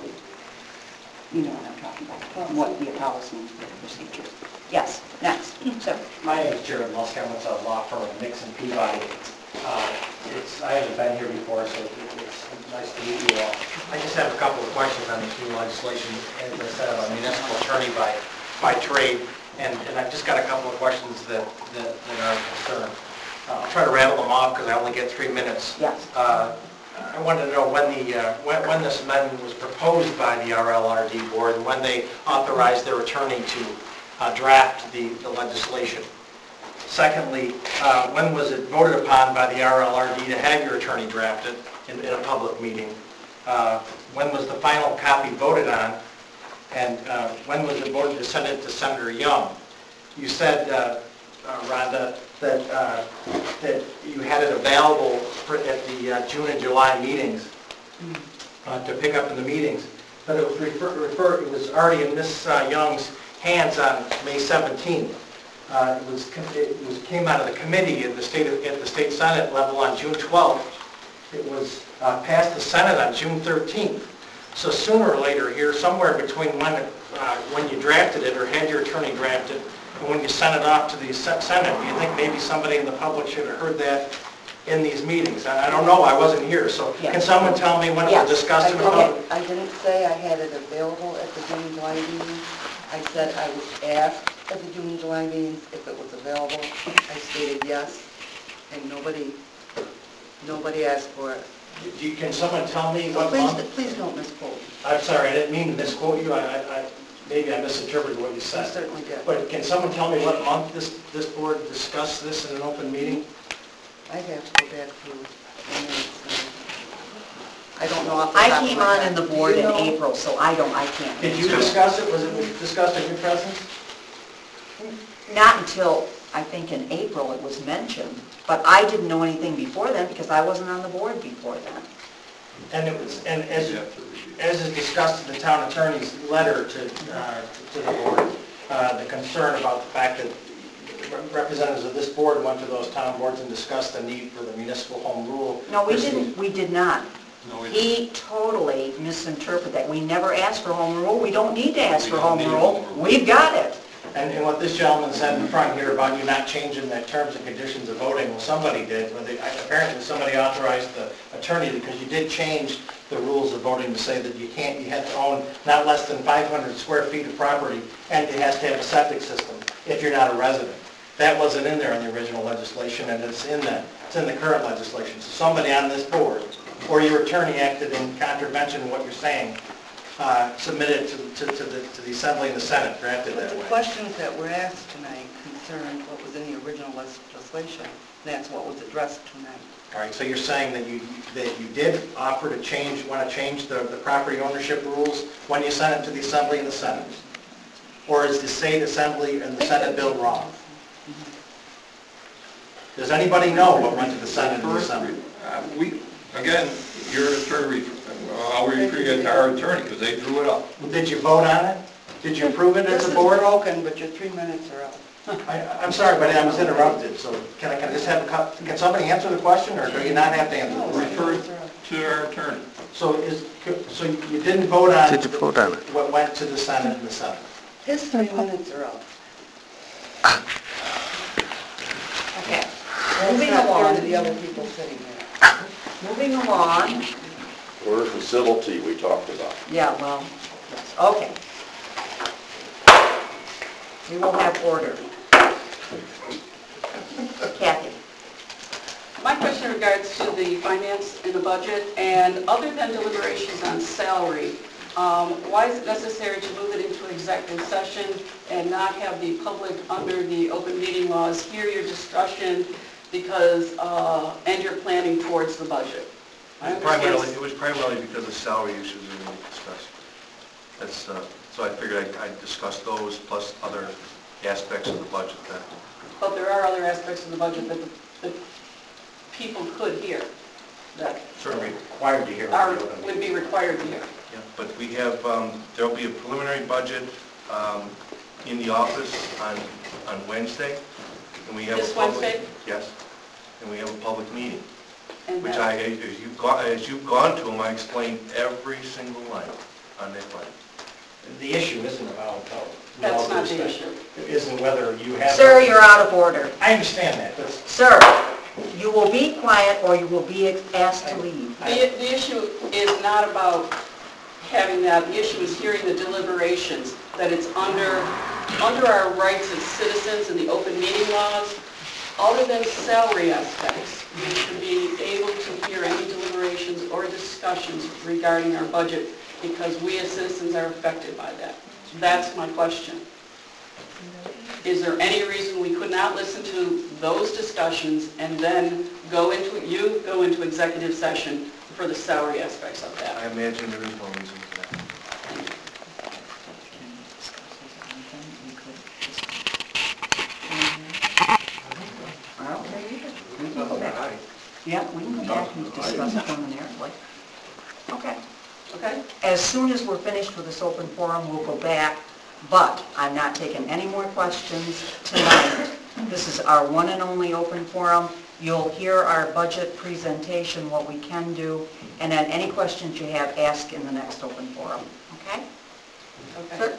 Speaker 5: You know what I'm talking about, what the policy and procedures. Yes, next. So,
Speaker 7: My name is Jared Lusk. I'm with a law firm of Nixon Peabody. Uh, It's, I haven't been here before, so it- it's nice to meet you all. I just have a couple of questions on this new legislation. As I said, I'm a municipal attorney by, by trade, and, and I've just got a couple of questions that, that that are a concern. Uh, I'll try to rattle them off because I only get three minutes.
Speaker 5: yes.
Speaker 7: Uh, I wanted to know when the, uh, when when this amendment was proposed by the R L R D board and when they authorized their attorney to uh, draft the the legislation. Secondly, uh, when was it voted upon by the R L R D to have your attorney draft it in in a public meeting? Uh, When was the final copy voted on? And uh, when was it voted to send it to Senator Young? You said, uh, uh, Rhonda, that uh, that you had it available for- at the uh, June and July meetings uh, to pick up in the meetings, but it was refer, refer, it was already in Miz uh, Young's hands on May seventeenth. Uh, It was, it was, came out of the committee at the state, at the state Senate level on June twelfth. It was uh, passed the Senate on June thirteenth. So sooner or later here, somewhere between when, it, uh, when you drafted it or had your attorney draft it and when you sent it off to the Se- Senate, do you think maybe somebody in the public should have heard that in these meetings? I I don't know, I wasn't here, so can
Speaker 5: Yes.
Speaker 7: someone tell me when it
Speaker 5: Yes,
Speaker 7: was discussed in the
Speaker 8: I
Speaker 7: public?
Speaker 8: didn't, I didn't say I had it available at the June and July meeting. I said I was asked at the June and July meetings if it was available. I stated yes, and nobody, nobody asked for it.
Speaker 7: Do you- Can someone tell me
Speaker 8: So
Speaker 7: what
Speaker 8: please,
Speaker 7: month?
Speaker 8: please don't misquote.
Speaker 7: I'm sorry, I didn't mean to misquote you, I, I, I- maybe I misinterpreted what you
Speaker 8: You
Speaker 7: said.
Speaker 8: certainly did.
Speaker 7: But can someone tell me what month this, this board discussed this in an open meeting?
Speaker 8: I'd have to go back through the minutes. and- I don't know off the
Speaker 5: I
Speaker 8: top of
Speaker 5: came
Speaker 8: my
Speaker 5: on
Speaker 8: head.
Speaker 5: in the board
Speaker 8: Do
Speaker 5: in
Speaker 8: you know?
Speaker 5: April, so I don't, I can't.
Speaker 7: Did you discuss it? Was it discussed in your presence?
Speaker 5: Not until, I think in April it was mentioned, but I didn't know anything before then because I wasn't on the board before then.
Speaker 7: And it was, and as, as is discussed in the town attorney's letter to, uh, to the board, uh, the concern about the fact that representatives of this board went to those town boards and discussed the need for the municipal home rule.
Speaker 5: No, we
Speaker 7: procedure.
Speaker 5: didn't, we did not. He totally misinterpreted that. We never asked for home rule. We don't need to ask for home rule. We've got it.
Speaker 7: And, and what this gentleman said in the front here about you not changing the terms and conditions of voting, well, somebody did, but they, apparently somebody authorized the attorney, because you did change the rules of voting to say that you can't, you have to own not less than five hundred square feet of property, and it has to have a septic system if you're not a resident. That wasn't in there in the original legislation, and it's in that, it's in the current legislation. So somebody on this board, or your attorney acted in contravention of what you're saying, uh, submitted to, to, to the, to the Assembly and the Senate, drafted
Speaker 8: But
Speaker 7: that
Speaker 8: the
Speaker 7: way.
Speaker 8: questions that were asked tonight concerned what was in the original legislation. That's what was addressed tonight.
Speaker 7: All right, so you're saying that you, that you did offer to change, want to change the, the property ownership rules when you sent it to the Assembly and the Senate? Or is the state Assembly and the Senate bill wrong? Does anybody know what went to the Senate and the Assembly?
Speaker 6: Uh, We, again, your attorney, well, I'll refer you to our attorney, because they drew it up.
Speaker 7: Did you vote on it? Did you approve it as
Speaker 8: This
Speaker 7: a
Speaker 8: is
Speaker 7: board?
Speaker 8: broken, but your three minutes are up.
Speaker 7: I, I'm sorry, but I was interrupted, so can I, can I just have a, cou- can somebody answer the question, or do you not have to answer the question?
Speaker 6: Refer to our attorney.
Speaker 7: So is, so you didn't vote on...
Speaker 12: Did you vote on it?
Speaker 7: What went to the Senate and the Senate?
Speaker 8: His three minutes are up.
Speaker 5: Okay.
Speaker 8: That's
Speaker 5: Moving
Speaker 8: not fair
Speaker 5: along.
Speaker 8: to the other people sitting here.
Speaker 5: Moving along,
Speaker 16: or facility we talked about.
Speaker 5: Yeah, well, yes, okay. We will have order. Kathy?
Speaker 20: My question regards to the finance and the budget, and other than deliberations on salary, um, why is it necessary to move it into executive session and not have the public under the open meeting laws hear your discussion because, uh, and you're planning towards the budget? I understand-
Speaker 1: Primarily, it was primarily because of salary issues that we discussed. That's, uh, so I figured I'd I'd discuss those plus other aspects of the budget that.
Speaker 20: But there are other aspects of the budget that the, the people could hear, that
Speaker 1: Certainly.
Speaker 7: Required to hear.
Speaker 20: are, would be required to hear.
Speaker 1: Yeah, but we have, um, there'll be a preliminary budget um, in the office on, on Wednesday. And we have a
Speaker 20: This
Speaker 1: public-
Speaker 20: Wednesday?
Speaker 1: Yes. And we have a public meeting,
Speaker 20: And
Speaker 1: which
Speaker 20: that-
Speaker 1: I, as you've gone, as you've gone to them, I explained every single line on that budget.
Speaker 7: The issue isn't about, uh, with
Speaker 20: That's
Speaker 7: all due
Speaker 20: not the
Speaker 7: respect,
Speaker 20: issue.
Speaker 7: It isn't whether you have...
Speaker 5: Sir, you're out of order.
Speaker 7: I understand that, but...
Speaker 5: Sir, you will be quiet or you will be asked to leave.
Speaker 20: The, the issue is not about having that, the issue is hearing the deliberations, that it's under, under our rights as citizens and the open meeting laws, other than salary aspects, we should be able to hear any deliberations or discussions regarding our budget, because we as citizens are affected by that. That's my question. Is there any reason we could not listen to those discussions and then go into, you go into executive session for the salary aspects of that?
Speaker 1: I imagine there is no reason for that.
Speaker 5: Okay, we can go back. Yeah, we can go back and discuss it preliminarily. Okay.
Speaker 20: Okay?
Speaker 5: As soon as we're finished with this open forum, we'll go back, but I'm not taking any more questions tonight. This is our one and only open forum. You'll hear our budget presentation, what we can do, and then any questions you have, ask in the next open forum. Okay?
Speaker 20: Okay.
Speaker 5: Sir?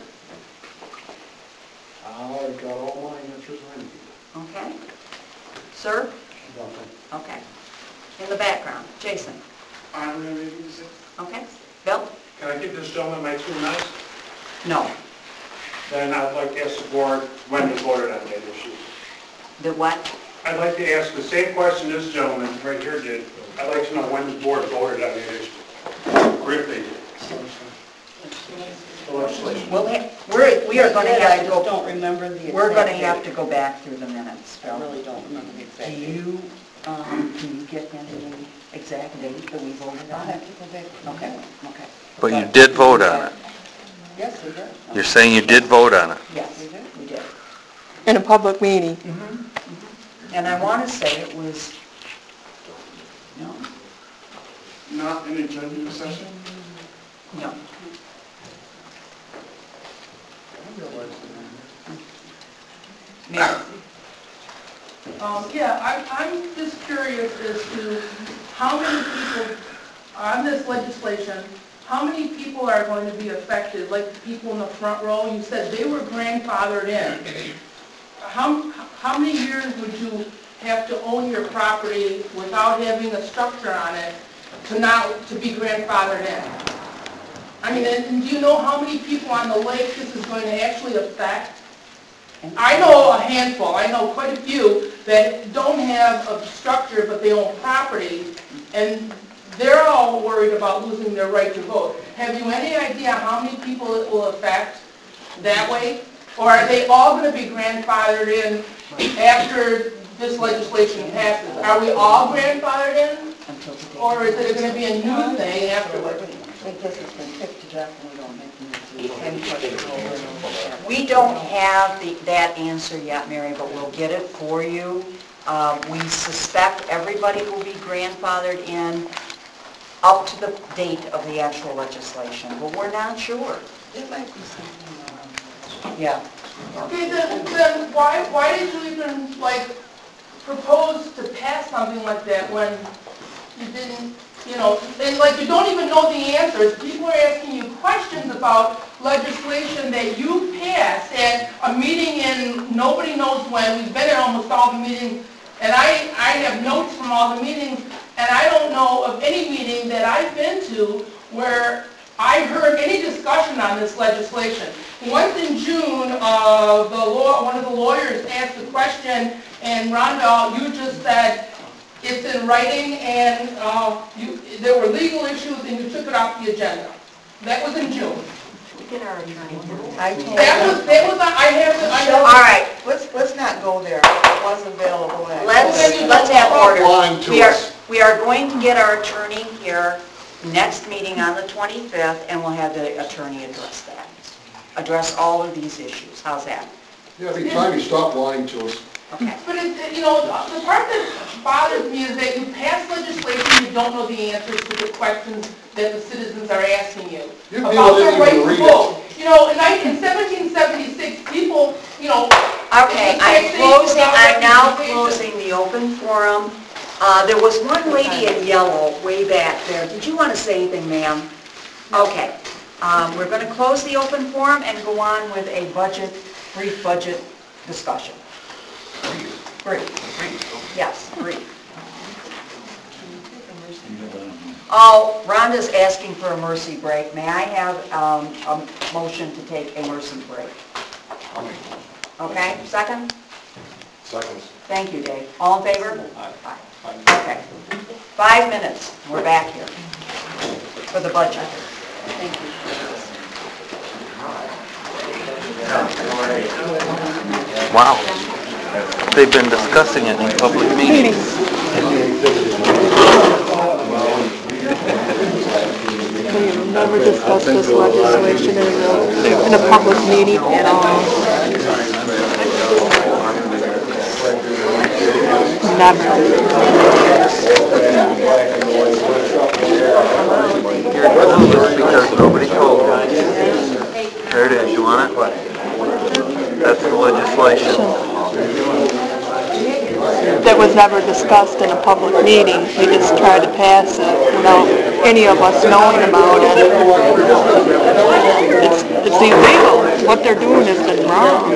Speaker 10: I got all my answers ready.
Speaker 5: Okay? Sir? Okay. In the background, Jason?
Speaker 21: I don't have anything to say.
Speaker 5: Okay? Bill?
Speaker 21: Can I give this gentleman my two minutes?
Speaker 5: No.
Speaker 21: Then I'd like to ask the board when they voted on that issue.
Speaker 5: The what?
Speaker 21: I'd like to ask the same question this gentleman right here did. I'd like to know when the board voted on that issue. Or if they did. The legislation.
Speaker 5: Well, we're, we are going to
Speaker 8: I
Speaker 5: have to
Speaker 8: just
Speaker 5: go,
Speaker 8: don't remember the
Speaker 5: we're going to
Speaker 8: exact
Speaker 5: have to go back through the minutes,
Speaker 8: date. I
Speaker 5: Bill.
Speaker 8: really don't remember the exact
Speaker 5: Do
Speaker 8: date.
Speaker 5: you, um, can you get into the exact date that we voted
Speaker 8: I'll
Speaker 5: on?
Speaker 8: have to go back.
Speaker 5: Okay, okay.
Speaker 12: But you did vote on it.
Speaker 8: Yes, we did.
Speaker 12: You're saying you did vote on it.
Speaker 5: Yes, we did.
Speaker 13: In a public meeting.
Speaker 5: Mhm, mhm. And I want to say it was, no,
Speaker 21: Not in executive session?
Speaker 5: no. Mary?
Speaker 20: Um, yeah, I'm, I'm just curious as to how many people, on this legislation, how many people are going to be affected, like the people in the front row? You said they were grandfathered in. How, how many years would you have to own your property without having a structure on it to not, to be grandfathered in? I mean, and and do you know how many people on the lake this is going to actually affect? I know a handful, I know quite a few that don't have a structure, but they own property, and they're all worried about losing their right to vote. Have you any idea how many people it will affect that way? Or are they all going to be grandfathered in after this legislation passes? Are we all grandfathered in? Or is it going to be a new thing afterwards?
Speaker 8: I think this has been picked to death and we don't make any questions.
Speaker 5: We don't have the, that answer yet, Mary, but we'll get it for you. Um, we suspect everybody will be grandfathered in up to the date of the actual legislation, but we're not sure.
Speaker 8: There might be something.
Speaker 5: Yeah.
Speaker 20: Okay, then, then why, why did you even, like, propose to pass something like that when you didn't, you know, and like, you don't even know the answers. People are asking you questions about legislation that you passed at a meeting in nobody knows when. We've been at almost all the meetings, and I, I have notes from all the meetings,
Speaker 2: And I don't know of any meeting that I've been to where I heard any discussion on this legislation. Once in June, uh, the law, one of the lawyers asked a question, and Rhonda, you just said it's in writing, and uh, you, there were legal issues, and you took it off the agenda. That was in June.
Speaker 8: I told
Speaker 2: That was, that was, I have, I have.
Speaker 8: All right, let's, let's not go there. It was available. and I
Speaker 5: Let's,
Speaker 8: told you.
Speaker 5: let's have order.
Speaker 10: Lying to
Speaker 5: We are,
Speaker 10: us.
Speaker 5: we are going to get our attorney here next meeting on the twenty-fifth, and we'll have the attorney address that. Address all of these issues. How's that?
Speaker 10: Yeah, every time you stop lying to us.
Speaker 5: Okay.
Speaker 2: But it, you know, the part that bothers me is that you pass legislation, you don't know the answers to the questions that the citizens are asking you.
Speaker 10: You
Speaker 2: About
Speaker 10: people
Speaker 2: their
Speaker 10: didn't
Speaker 2: right
Speaker 10: even
Speaker 2: to
Speaker 10: read
Speaker 2: vote. You know, in nineteen seventeen seventy-six, people, you know.
Speaker 5: Okay,
Speaker 2: it's the
Speaker 5: I'm
Speaker 2: taxation
Speaker 5: closing,
Speaker 2: without
Speaker 5: I'm now
Speaker 2: representation.
Speaker 5: closing the open forum. Uh, there was one lady in yellow way back there. Did you want to say anything, ma'am? Okay. Um, we're going to close the open forum and go on with a budget, brief budget discussion. Brief. Brief. Yes, brief. Oh, Rhonda's asking for a mercy break. May I have um, a motion to take a mercy break? Okay, second?
Speaker 9: Second.
Speaker 5: Thank you, Dave. All in favor? Aye. Okay. Five minutes, we're back here for the budget. Thank you.
Speaker 12: Wow. They've been discussing it in public meetings.
Speaker 13: We've never discussed this legislation in a, in a public meeting at all.
Speaker 12: Because nobody told you. There it is, you want it? That's the legislation.
Speaker 13: That was never discussed in a public meeting. We just tried to pass it without any of us knowing about it. It's, it's illegal. What they're doing has been wrong.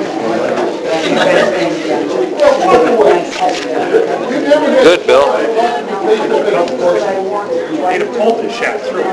Speaker 12: Good, Bill.
Speaker 21: They'd have told this shot through.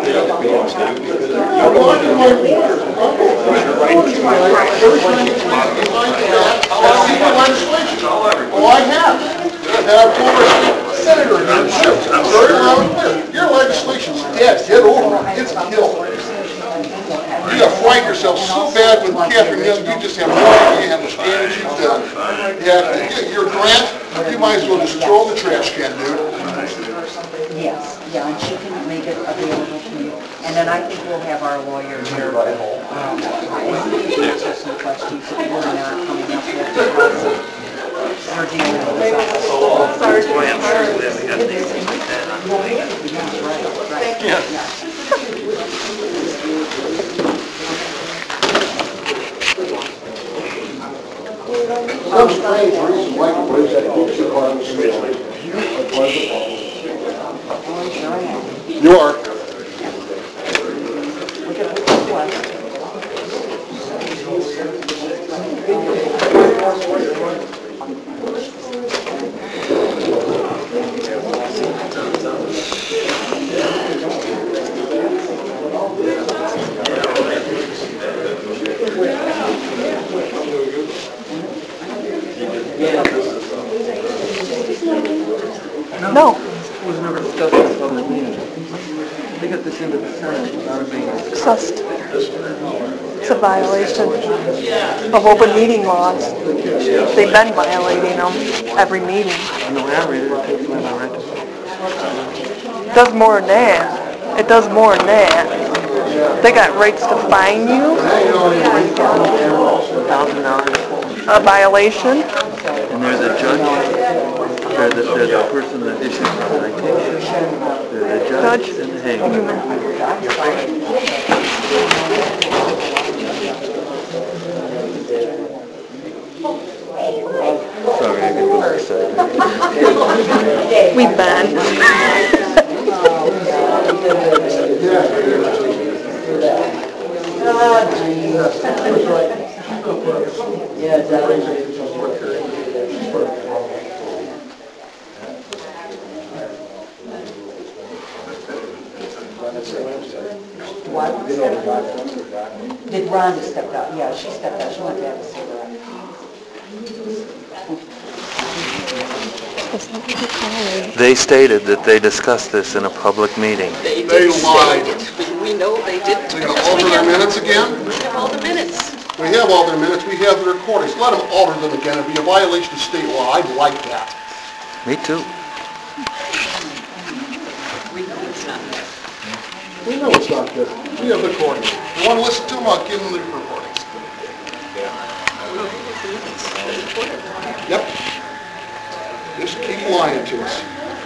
Speaker 10: Oh, I have. And I've told our senator here, very loud and clear, your legislation's dead, get over it, it's a kill. You gotta frighten yourself so bad with Catherine Young, you just have no idea how much damage you've done. Yeah, to get your grant, you might as well just throw in the trash can, dude.
Speaker 5: Yes, yeah, and she can make it available to you. And then I think we'll have our lawyer here. Um, answer some questions that we're not coming up with because we're dealing with this. Sorry.
Speaker 10: Some strange reason why you raise that picture card. You are.
Speaker 13: No.
Speaker 3: It was never discussed in a public meeting. They got this into the Senate without it being...
Speaker 13: Discussed. It's a violation of open meeting laws. They've been violating them every meeting.
Speaker 3: I know I read it, it takes away my right to...
Speaker 13: It does more than that. It does more than that. They got rights to fine you. A violation.
Speaker 12: And there's a judge. There's the, there's the person that issues the citation. There's the judge and the hangman. Sorry, I got what I said.
Speaker 13: We've been.
Speaker 14: Yeah, exactly.
Speaker 5: Did Rhonda step out? Yeah, she stepped out. She went to have a cigarette.
Speaker 12: They stated that they discussed this in a public meeting.
Speaker 4: They lied. We know they didn't.
Speaker 22: They're going to alter their minutes again?
Speaker 4: We have all the minutes.
Speaker 22: We have all their minutes, we have the recordings. Let them alter them again. It'd be a violation of state law. I'd like that.
Speaker 12: Me too.
Speaker 4: We know it's not.
Speaker 22: We know it's not good. We have the recordings. If you want to listen to them, I'll give them the recordings. Yep. Just keep lying to us.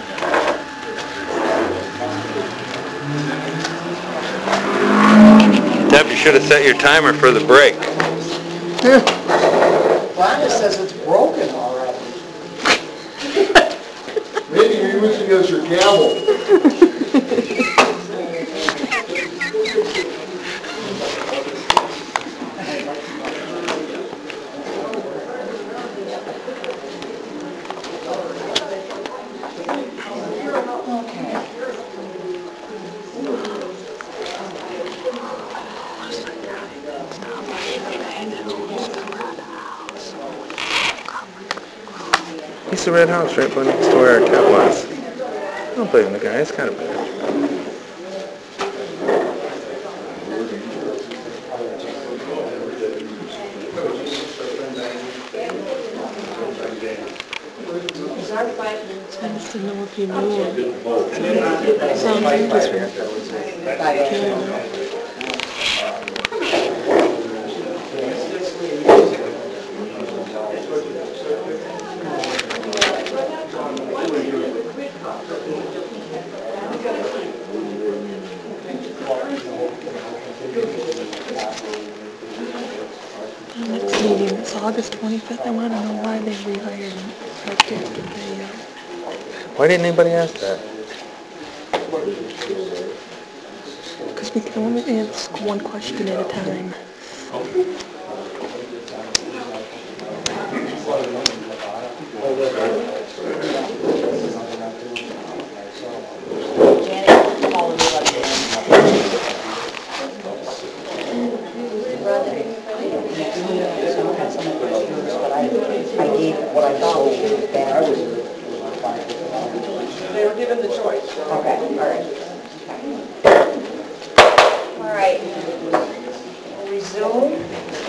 Speaker 12: Deb, you should have set your timer for the break.
Speaker 5: Rhonda says it's broken already.
Speaker 22: Maybe you're using it as your gavel.
Speaker 12: He's the red house right next to where our cat was. I don't blame the guy, it's kind of bad.
Speaker 5: Is our five minutes?
Speaker 13: I just didn't know if you knew. Sounds like this. Next meeting is August twenty-fifth. I want to know why they rehired him right after they, uh,
Speaker 12: Why didn't anybody ask that?
Speaker 13: because we can only ask one question at a time.
Speaker 5: I gave what I thought was bad.
Speaker 2: They were given the choice.
Speaker 5: Okay, all right. All right. Resume.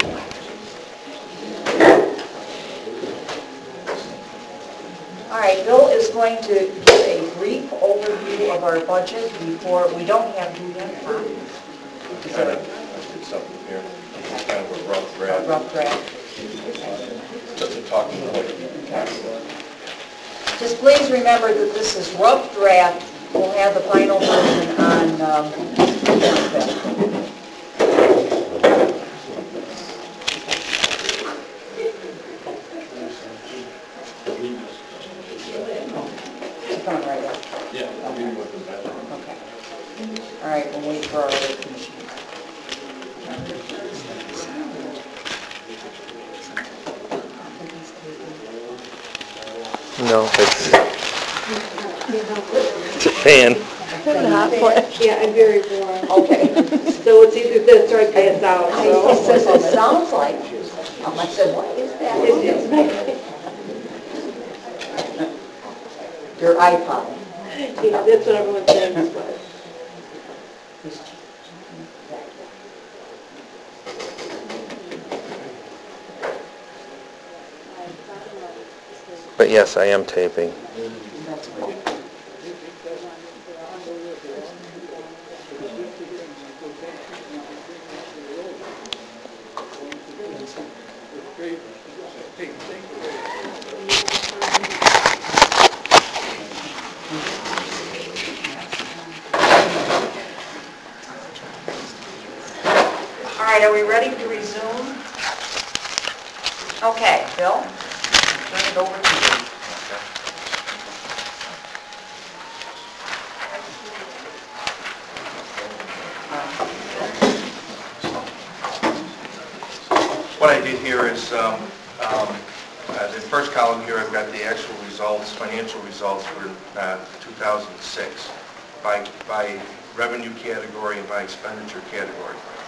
Speaker 5: All right, Bill is going to give a brief overview of our budget before, we don't have to yet, huh?
Speaker 9: Kind of, I did something here, kind of a rough draft.
Speaker 5: A rough draft.
Speaker 9: Doesn't talk point.
Speaker 5: Just please remember that this is rough draft. We'll have the final version on um, Wednesday. It's coming right up.
Speaker 9: Yeah, I'll be with them back.
Speaker 5: Okay. All right, we'll wait for our other commissioner.
Speaker 12: No, it's, it's a fan.
Speaker 23: Yeah, I'm very warm.
Speaker 5: Okay.
Speaker 23: So it's either this or I pass out, so.
Speaker 5: It says it sounds like, um, I said, what is that?
Speaker 23: It is.
Speaker 5: Your iPod.
Speaker 23: Yeah, that's what everyone says, but.
Speaker 12: But yes, I am taping.
Speaker 5: That's great. All right, are we ready to resume? Okay, Bill, turn it over to you.
Speaker 1: What I did here is, um, um, uh, the first column here, I've got the actual results, financial results for uh, two thousand six by, by revenue category and by expenditure category.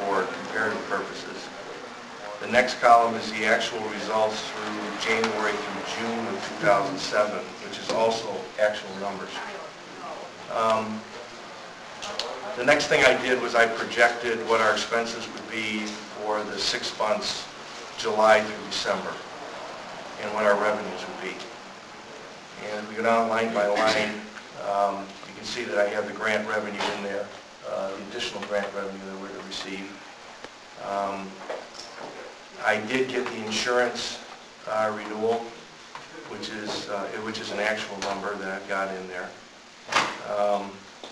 Speaker 1: for comparative purposes. The next column is the actual results through January through June of two thousand seven, which is also actual numbers. Um, the next thing I did was I projected what our expenses would be for the six months, July through December, and what our revenues would be. And if we go down line by line, um, you can see that I have the grant revenue in there, uh, the additional grant revenue that we're to receive. Um, I did get the insurance uh, renewal, which is uh, which is an actual number that I've got in there. Um,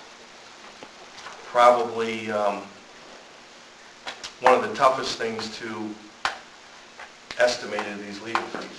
Speaker 1: probably um, one of the toughest things to estimate are these legal fees.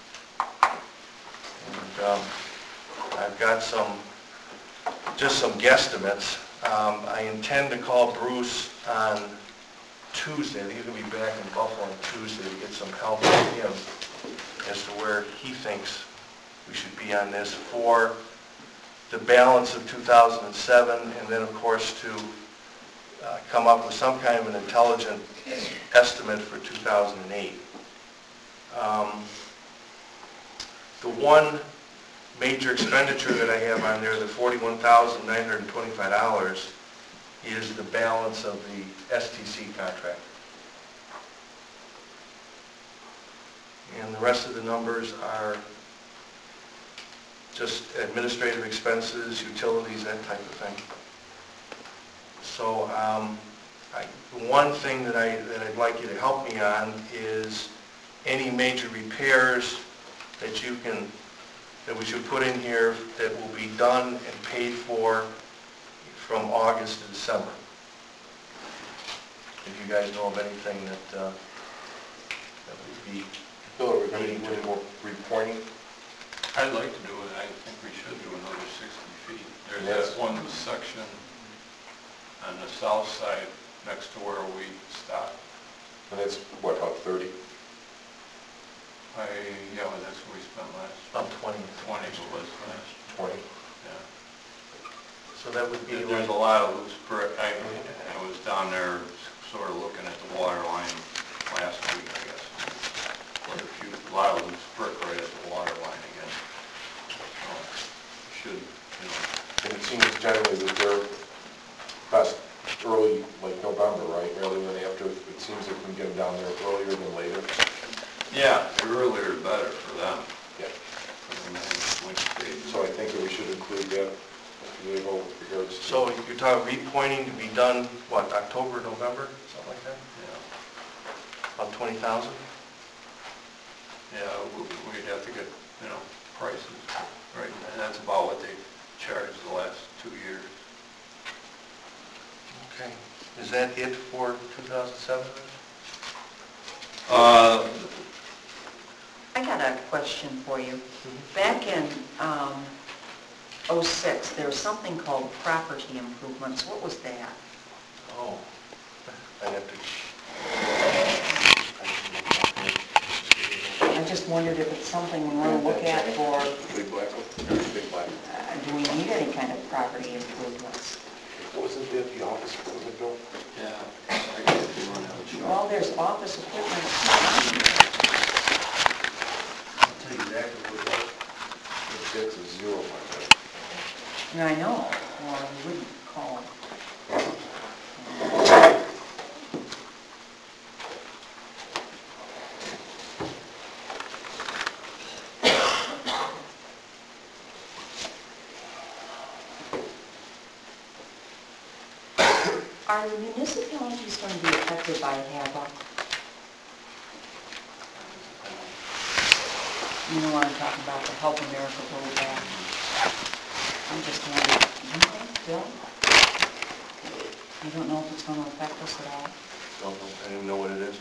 Speaker 1: And um, I've got some, just some guesstimates. Um, I intend to call Bruce on Tuesday. He's going to be back in Buffalo on Tuesday to get some help from him as to where he thinks we should be on this for the balance of two thousand seven, and then of course to uh, come up with some kind of an intelligent estimate for two thousand eight. Um, the one major expenditure that I have on there, the forty-one thousand nine hundred twenty-five dollars, is the balance of the S T C contract. And the rest of the numbers are just administrative expenses, utilities, that type of thing. So um, I, the one thing that, I, that I'd like you to help me on is any major repairs that you can, that we should put in here that will be done and paid for from August to December. If you guys know of anything that, uh, that would be...
Speaker 9: Bill, are we going to do any more repointing?
Speaker 6: I'd like to do it. I think we should do another sixty feet. There's
Speaker 9: Yes.
Speaker 6: that one section on the south side next to where we stopped.
Speaker 9: And that's, what, about thirty?
Speaker 6: I, yeah, well, that's where we spent last.
Speaker 1: About twenty.
Speaker 6: twenty was last.
Speaker 9: twenty?
Speaker 6: Yeah.
Speaker 1: So that would be...
Speaker 6: There's a lot of loose brick. I, I was down there sort of looking at the water line last week, I guess. Quite a few, a lot of loose brick right at the water line again. So, should, you know.
Speaker 9: And it seems generally that they're best early, like November, right, rather than after. It seems that we can get them down there earlier than later.
Speaker 6: Yeah, the earlier the better for them.
Speaker 9: Yeah.
Speaker 6: For the man, winter stage.
Speaker 9: So I think that we should include that with regards to...
Speaker 1: So you're talking repointing to be done, what, October, November, something like that?
Speaker 6: Yeah.
Speaker 1: About twenty thousand?
Speaker 6: Yeah, we- we'd have to get, you know, prices, right, and that's about what they charged the last two years.
Speaker 1: Okay. Is that it for two thousand seven?
Speaker 6: Uh,
Speaker 5: I got a question for you. Back in um, oh six, there was something called property improvements. What was that?
Speaker 1: Oh, I have to...
Speaker 5: I just wondered if it's something we want to look at for,
Speaker 9: Big black one? Big black.
Speaker 5: uh, do we need any kind of property improvements?
Speaker 9: Wasn't that the office equipment, Bill?
Speaker 6: yeah, I guess if you want to have a shot.
Speaker 5: Well, there's office equipment.
Speaker 10: I'll tell you exactly what it was.
Speaker 9: That's a zero, my friend.
Speaker 5: And I know, or we wouldn't call. Are the municipalities going to be affected by H A B A? You know what I'm talking about, the Help America Vote Act. I'm just wondering, do you think, Bill? You don't know if it's going to affect us at all?
Speaker 1: Don't know. I didn't know what it is.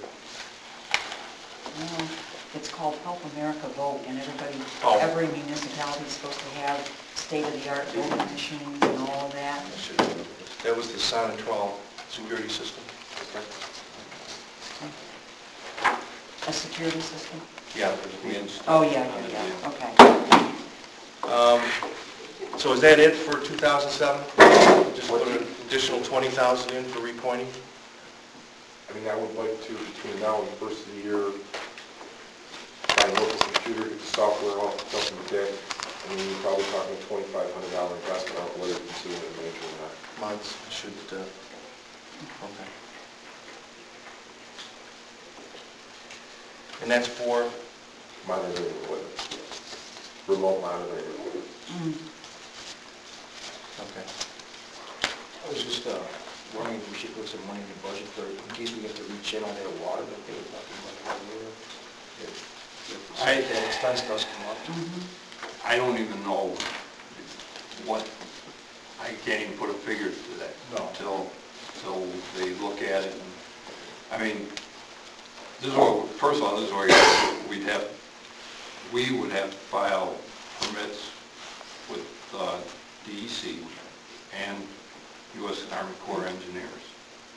Speaker 5: No, it's called Help America Vote, and everybody,
Speaker 1: Oh.
Speaker 5: every municipality is supposed to have state-of-the-art voting machines and all of that.
Speaker 1: I should have known this. That was the Sonatrol security system.
Speaker 5: A security system?
Speaker 1: Yeah, we installed.
Speaker 5: Oh, yeah,
Speaker 1: on the
Speaker 5: yeah,
Speaker 1: deal.
Speaker 5: yeah, okay.
Speaker 1: Um, So is that it for two thousand seven? Just put an additional twenty thousand in for repointing?
Speaker 9: mean, I would like to, between now and the first of the year, buy a local computer, get the software off, something like that. I mean, you're probably talking a twenty-five hundred dollar investment, I don't know whether you consider it major or not.
Speaker 3: Months should, uh, okay. And that's for?
Speaker 9: Monitoring equipment, remote monitoring equipment.
Speaker 3: Okay. I was just uh, wondering if we should put some money in the budget for, in case we have to reach in on that water that they were talking about earlier. If, if
Speaker 6: I-
Speaker 3: that expense does come up.
Speaker 6: I don't even know what, I can't even put a figure to that.
Speaker 3: No.
Speaker 6: Till, till they look at it. And I mean, this is what, first of all, this is what we'd have, we would have to file permits with uh, D E C and U S Army Corps of Engineers.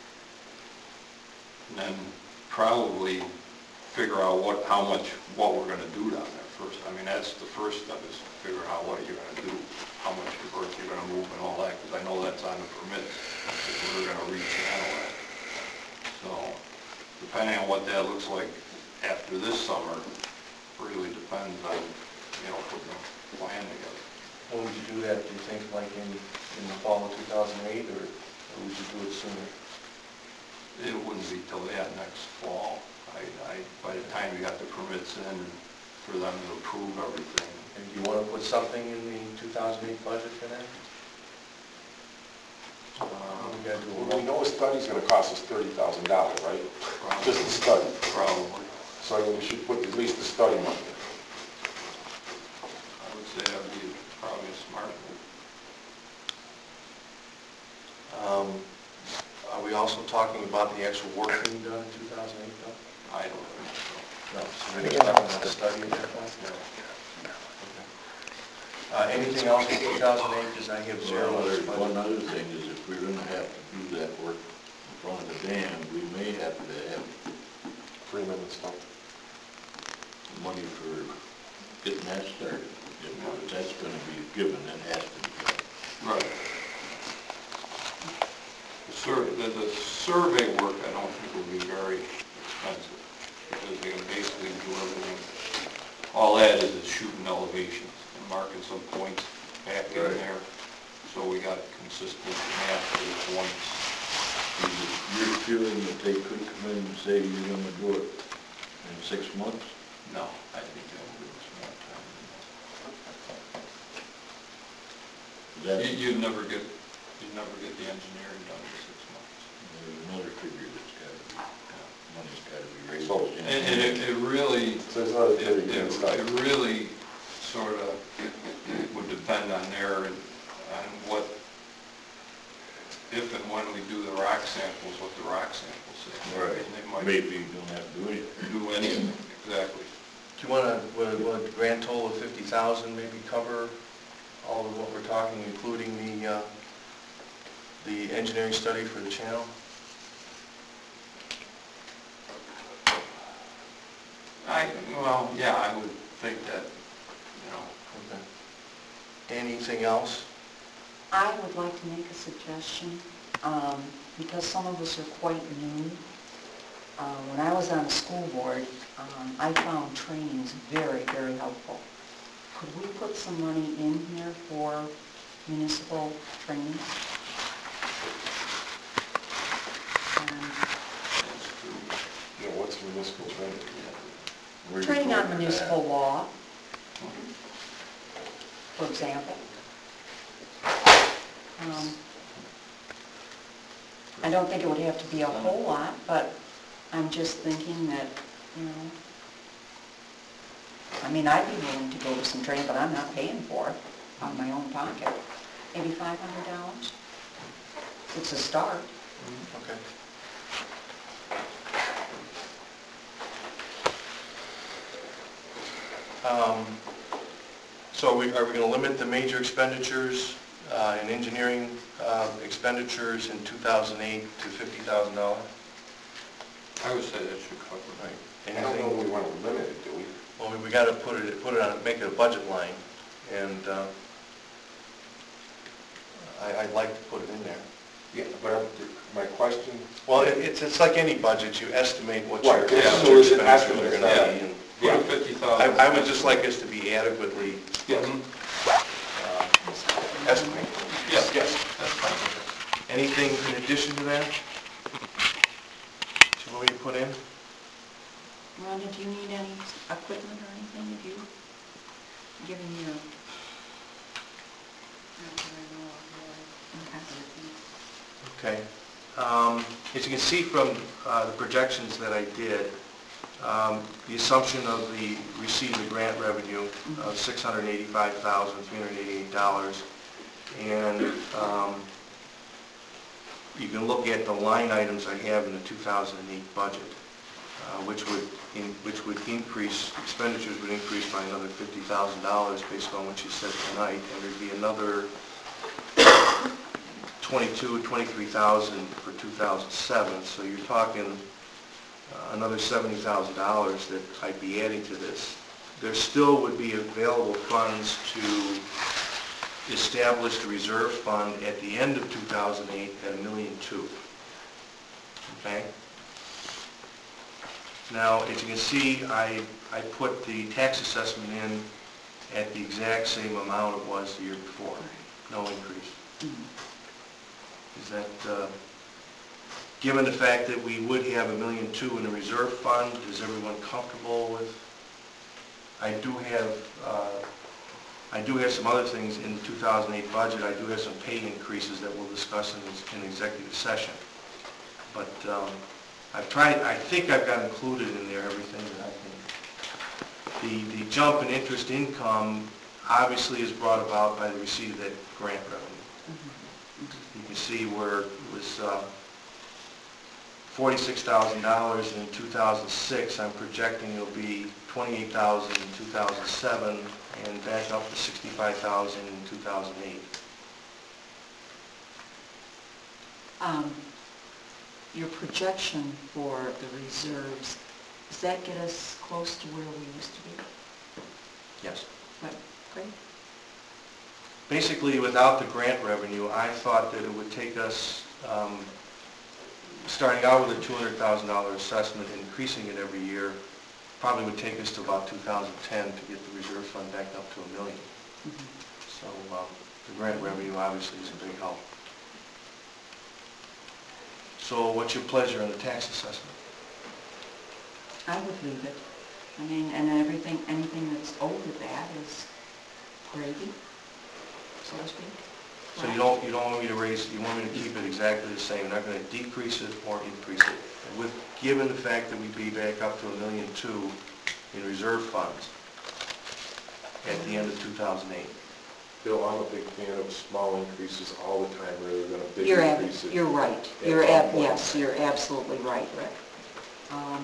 Speaker 6: And then probably figure out what, how much, what we're going to do down there first. I mean, that's the first step, is figure out what you're going to do, how much earth you're going to move and all that, because I know that's on the permits, if we're going to rechannel that. So, depending on what that looks like after this summer, really depends on, you know, putting a plan together.
Speaker 3: When would you do that, do you think, like in, in the fall of two thousand eight, or, or would you do it sooner?
Speaker 6: It wouldn't be till that next fall. I, I, by the time you got the permits in, for them to approve everything.
Speaker 3: And do you want to put something in the two thousand eight budget for that?
Speaker 6: Um,
Speaker 3: We gotta do a
Speaker 9: Well, we know a study's gonna cost us thirty thousand dollars, right? Just the study.
Speaker 6: Probably.
Speaker 9: So I mean, we should put at least the study money.
Speaker 6: I would say that would be probably a smart move.
Speaker 3: Um, Are we also talking about the actual work being done in two thousand eight, though?
Speaker 6: I don't think so.
Speaker 3: No, so we're just talking about the study at that point? Okay. Uh, anything else in two thousand eight, because I have zero.
Speaker 16: Well, there's one other thing, is if we're gonna have to do that work in front of the dam, we may have to have
Speaker 9: Freeman and stuff.
Speaker 16: money for getting that started. If that's gonna be given, that has to be done.
Speaker 6: Right. The sur, the, the survey work, I don't think will be very expensive, because they can basically do everything. All that is is shooting elevations and marking some points back in
Speaker 16: Right.
Speaker 6: there, so we got consistent map for the points.
Speaker 16: You're feeling that they could come in and say you're gonna do it in six months?
Speaker 6: No, I think that will give us more time.
Speaker 16: That's,
Speaker 6: You, you'd never get, you'd never get the engineering done in six months.
Speaker 16: there's another figure that's gotta be, money's gotta be raised.
Speaker 9: So-
Speaker 6: And, and it, it really,
Speaker 9: So there's another
Speaker 6: it,
Speaker 9: thirty
Speaker 6: it
Speaker 9: against that.
Speaker 6: it really sort of would depend on their, on what, if and when we do the rock samples, what the rock samples say.
Speaker 16: Right,
Speaker 6: And they might
Speaker 16: maybe you don't have to do anything.
Speaker 6: do anything, exactly.
Speaker 3: Do you want to, would, would a grand total of fifty thousand maybe cover all of what we're talking, including the, uh, the engineering study for the channel?
Speaker 6: I, well, yeah, I would think that, you know,
Speaker 3: Okay. Anything else?
Speaker 5: I would like to make a suggestion, um, because some of us are quite new. Uh, When I was on the school board, um, I found trainings very, very helpful. Could we put some money in here for municipal training? And
Speaker 9: You know, what's municipal training?
Speaker 16: Where you
Speaker 5: Training
Speaker 16: going
Speaker 5: on
Speaker 16: with
Speaker 5: municipal law, for example. Um, I don't think it would have to be a whole lot, but I'm just thinking that, you know, I mean, I'd be willing to go to some training, but I'm not paying for it out of my own pocket. Maybe five hundred dollars? It's a start.
Speaker 3: Okay. Um, So are we, are we going to limit the major expenditures uh, and engineering uh, expenditures in two thousand eight to fifty thousand dollars?
Speaker 6: I would say that should cover it.
Speaker 3: Right.
Speaker 9: I don't know if we want to limit it, do we?
Speaker 3: Well, we- we got to put it, put it on, make it a budget line, and uh, I, I'd like to put it in there.
Speaker 9: Yeah, but I'm- my question,
Speaker 1: Well, it- it's, it's like any budget, you estimate what
Speaker 9: Right,
Speaker 1: your
Speaker 9: this
Speaker 1: what
Speaker 9: is
Speaker 1: your
Speaker 9: an
Speaker 1: expenditures
Speaker 9: estimate,
Speaker 1: are
Speaker 9: it's
Speaker 1: gonna
Speaker 9: not-
Speaker 1: be. and-
Speaker 6: Put a fifty thousand.
Speaker 1: I, I would just like us to be adequately
Speaker 9: yes,
Speaker 1: uh, estimated.
Speaker 6: Yes,
Speaker 1: Yes.
Speaker 6: that's fine.
Speaker 1: Anything in addition to that? Should we put in?
Speaker 5: Rhonda, do you need any equipment or anything? Have you given your...
Speaker 1: Okay. Um, As you can see from uh, the projections that I did, um, the assumption of the receipt of the grant revenue of six hundred eighty-five thousand three hundred eighty-eight dollars, and um, you can look at the line items I have in the two thousand eight budget, uh, which would in- which would increase, expenditures would increase by another fifty thousand dollars based on what you said tonight, and there'd be another twenty-two, twenty-three thousand for two thousand seven, so you're talking uh, another seventy thousand dollars that I'd be adding to this. There still would be available funds to establish the reserve fund at the end of two thousand eight at a million two. Okay? Now, as you can see, I, I put the tax assessment in at the exact same amount it was the year before, no increase. Is that, uh, given the fact that we would have a million two in the reserve fund, is everyone comfortable with? I do have, uh, I do have some other things in the two thousand eight budget. I do have some pay increases that we'll discuss in, in executive session. But um, I've tried, I think I've got included in there everything that I can. The, the jump in interest income obviously is brought about by the receipt of that grant revenue. You can see where it was uh, forty-six thousand dollars in two thousand six. I'm projecting it'll be twenty-eight thousand dollars in two thousand seven and back up to sixty-five thousand dollars in two thousand eight.
Speaker 5: Um, Your projection for the reserves, does that get us close to where we used to be?
Speaker 1: Yes.
Speaker 5: Right, great.
Speaker 1: Basically, without the grant revenue, I thought that it would take us, um, starting out with a two hundred thousand dollars assessment, increasing it every year, probably would take us to about two thousand ten to get the reserve fund back up to a million.
Speaker 5: Mm-hmm.
Speaker 1: So um, the grant revenue obviously is a big help. So what's your pleasure on the tax assessment?
Speaker 5: I would leave it. I mean, and everything, anything that's over that is gravy, so to speak.
Speaker 1: So you don't, you don't want me to raise, you want me to keep it exactly the same, you're not going to decrease it or increase it? And with, given the fact that we'd be back up to a million two in reserve funds at the end of two thousand eight.
Speaker 9: Bill, I'm a big fan of small increases all the time rather than a big
Speaker 5: You're ab-
Speaker 9: increase.
Speaker 5: You're right. You're ab- yes, you're absolutely right, Rick. Um,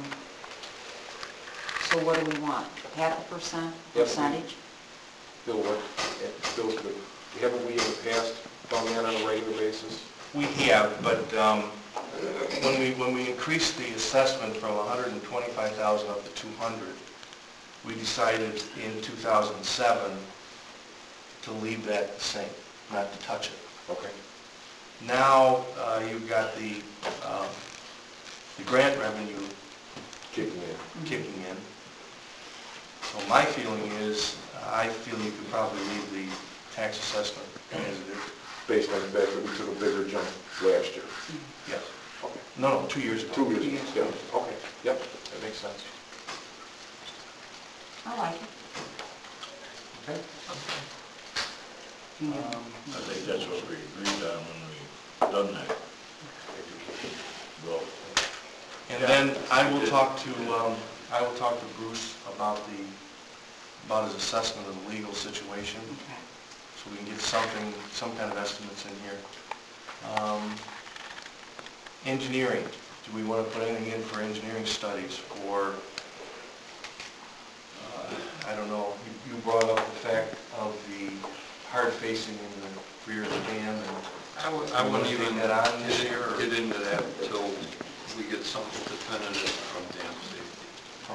Speaker 5: So what do we want? Half a percent,
Speaker 9: Yep.
Speaker 5: percentage?
Speaker 9: Bill, what, Bill's good. Haven't we in the past done that on a regular basis?
Speaker 1: We have, but um, when we, when we increased the assessment from one hundred twenty-five thousand up to two hundred, we decided in two thousand seven to leave that the same, not to touch it.
Speaker 9: Okay.
Speaker 1: Now, uh, you've got the, um, the grant revenue
Speaker 9: Kicking in.
Speaker 1: kicking in. So my feeling is, I feel you could probably leave the tax assessment as it is.
Speaker 9: Based on the fact that we took a bigger jump last year.
Speaker 1: Yes.
Speaker 9: Okay.
Speaker 1: No, no, two years ago.
Speaker 9: Two years, yeah, okay, yep, that makes sense.
Speaker 5: I like it.
Speaker 1: Okay.
Speaker 16: Um,
Speaker 11: I think that's what we agreed on when we done that. Well,
Speaker 1: And then I will talk to, um, I will talk to Bruce about the, about his assessment of the legal situation,
Speaker 5: Okay.
Speaker 1: so we can get something, some kind of estimates in here. Um, Engineering, do we want to put anything in for engineering studies, or, uh, I don't know, you you brought up the fact of the hard facing in the rear of the dam, and
Speaker 6: I wou- I wouldn't
Speaker 1: You wanna
Speaker 6: even
Speaker 1: take that on this
Speaker 6: get
Speaker 1: year, or-
Speaker 6: get into that until we get something definitive from dam safety.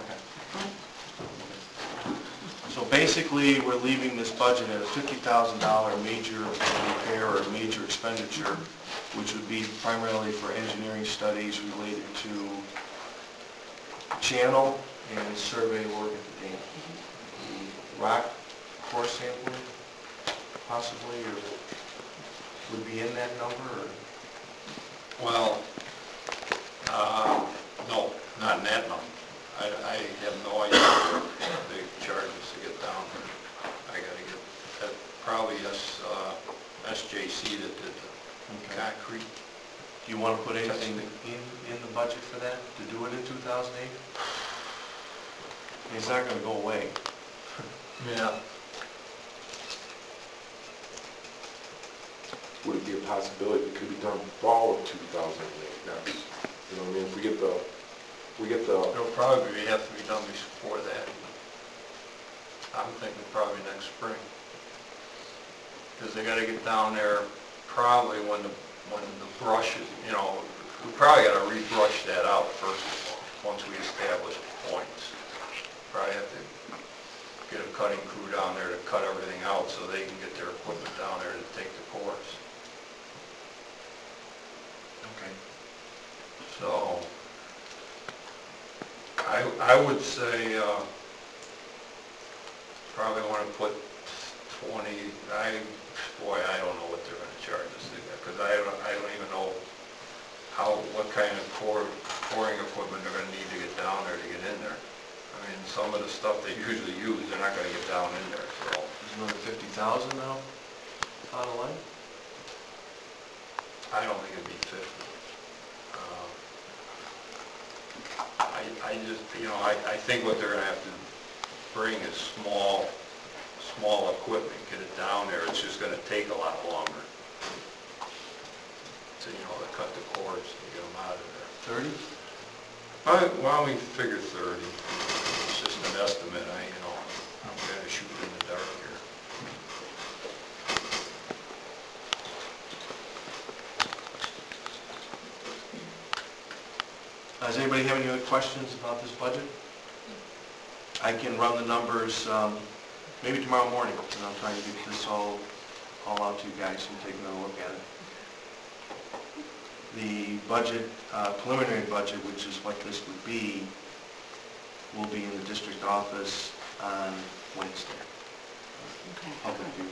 Speaker 1: Okay. So basically, we're leaving this budget at a fifty thousand dollars major repair or major expenditure, which would be primarily for engineering studies related to channel and survey work at the dam. The rock core sampling, possibly, or would be in that number, or?
Speaker 6: Well, uh, no, not in that number. I, I have no idea what they charge us to get down there. I gotta get, that probably S, uh, S J C that did the concrete.
Speaker 1: Do you want to put anything in, in the budget for that, to do it in two thousand eight? It's not going to go away.
Speaker 6: Yeah.
Speaker 9: Would it be a possibility it could be done fall of two thousand eight? Now, you know what I mean, if we get the, we get the,
Speaker 6: It'll probably have to be done before that. I'm thinking probably next spring. Because they gotta get down there probably when the, when the brush is, you know, we probably gotta rebrush that out first of all, once we establish points. Probably have to get a cutting crew down there to cut everything out so they can get their equipment down there to take the course.
Speaker 1: Okay.
Speaker 6: So, I, I would say, uh, probably want to put twenty, I, boy, I don't know what they're going to charge us, because I don't, I don't even know how, what kind of core, coring equipment they're going to need to get down there to get in there. I mean, some of the stuff they usually use, they're not going to get down in there, so.
Speaker 1: Is another fifty thousand now out of line?
Speaker 6: I don't think it'd be fifty. Uh, I, I just, you know, I, I think what they're gonna have to bring is small, small equipment, get it down there, it's just gonna take a lot longer. To, you know, to cut the cords and get them out of there.
Speaker 1: Thirty?
Speaker 6: Why why don't we figure thirty? It's just an estimate, I, you know, I'm kinda shooting in the dark here.
Speaker 1: Does anybody have any other questions about this budget? I can run the numbers, um, maybe tomorrow morning, and I'll try to get this all, all out to you guys and take another look at it. The budget, uh, preliminary budget, which is what this would be, will be in the district office on Wednesday.
Speaker 5: Okay.
Speaker 1: Public view.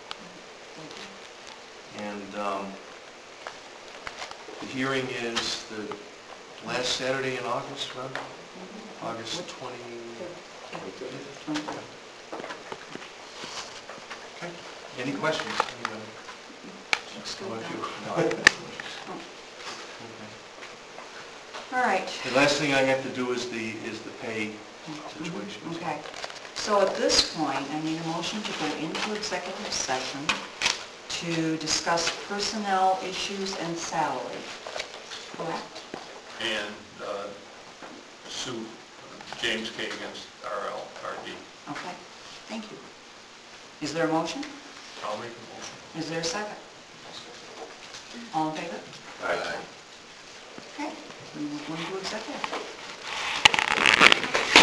Speaker 1: And um, the hearing is the last Saturday in August, right? August twenty-fifth. Okay. Any questions? Anybody?
Speaker 5: Looks
Speaker 1: How
Speaker 5: good.
Speaker 1: about you?
Speaker 5: though.
Speaker 1: No?
Speaker 5: All right.
Speaker 1: The last thing I have to do is the, is the pay situation.
Speaker 5: Okay. So at this point, I need a motion to go into executive session to discuss personnel issues and salary. Correct?
Speaker 6: And uh, sue James K. against R L R D.
Speaker 5: Okay. Thank you. Is there a motion?
Speaker 6: I'll make a motion.
Speaker 5: Is there a second? All in favor?
Speaker 6: Aye.
Speaker 5: Okay. We will go into executive.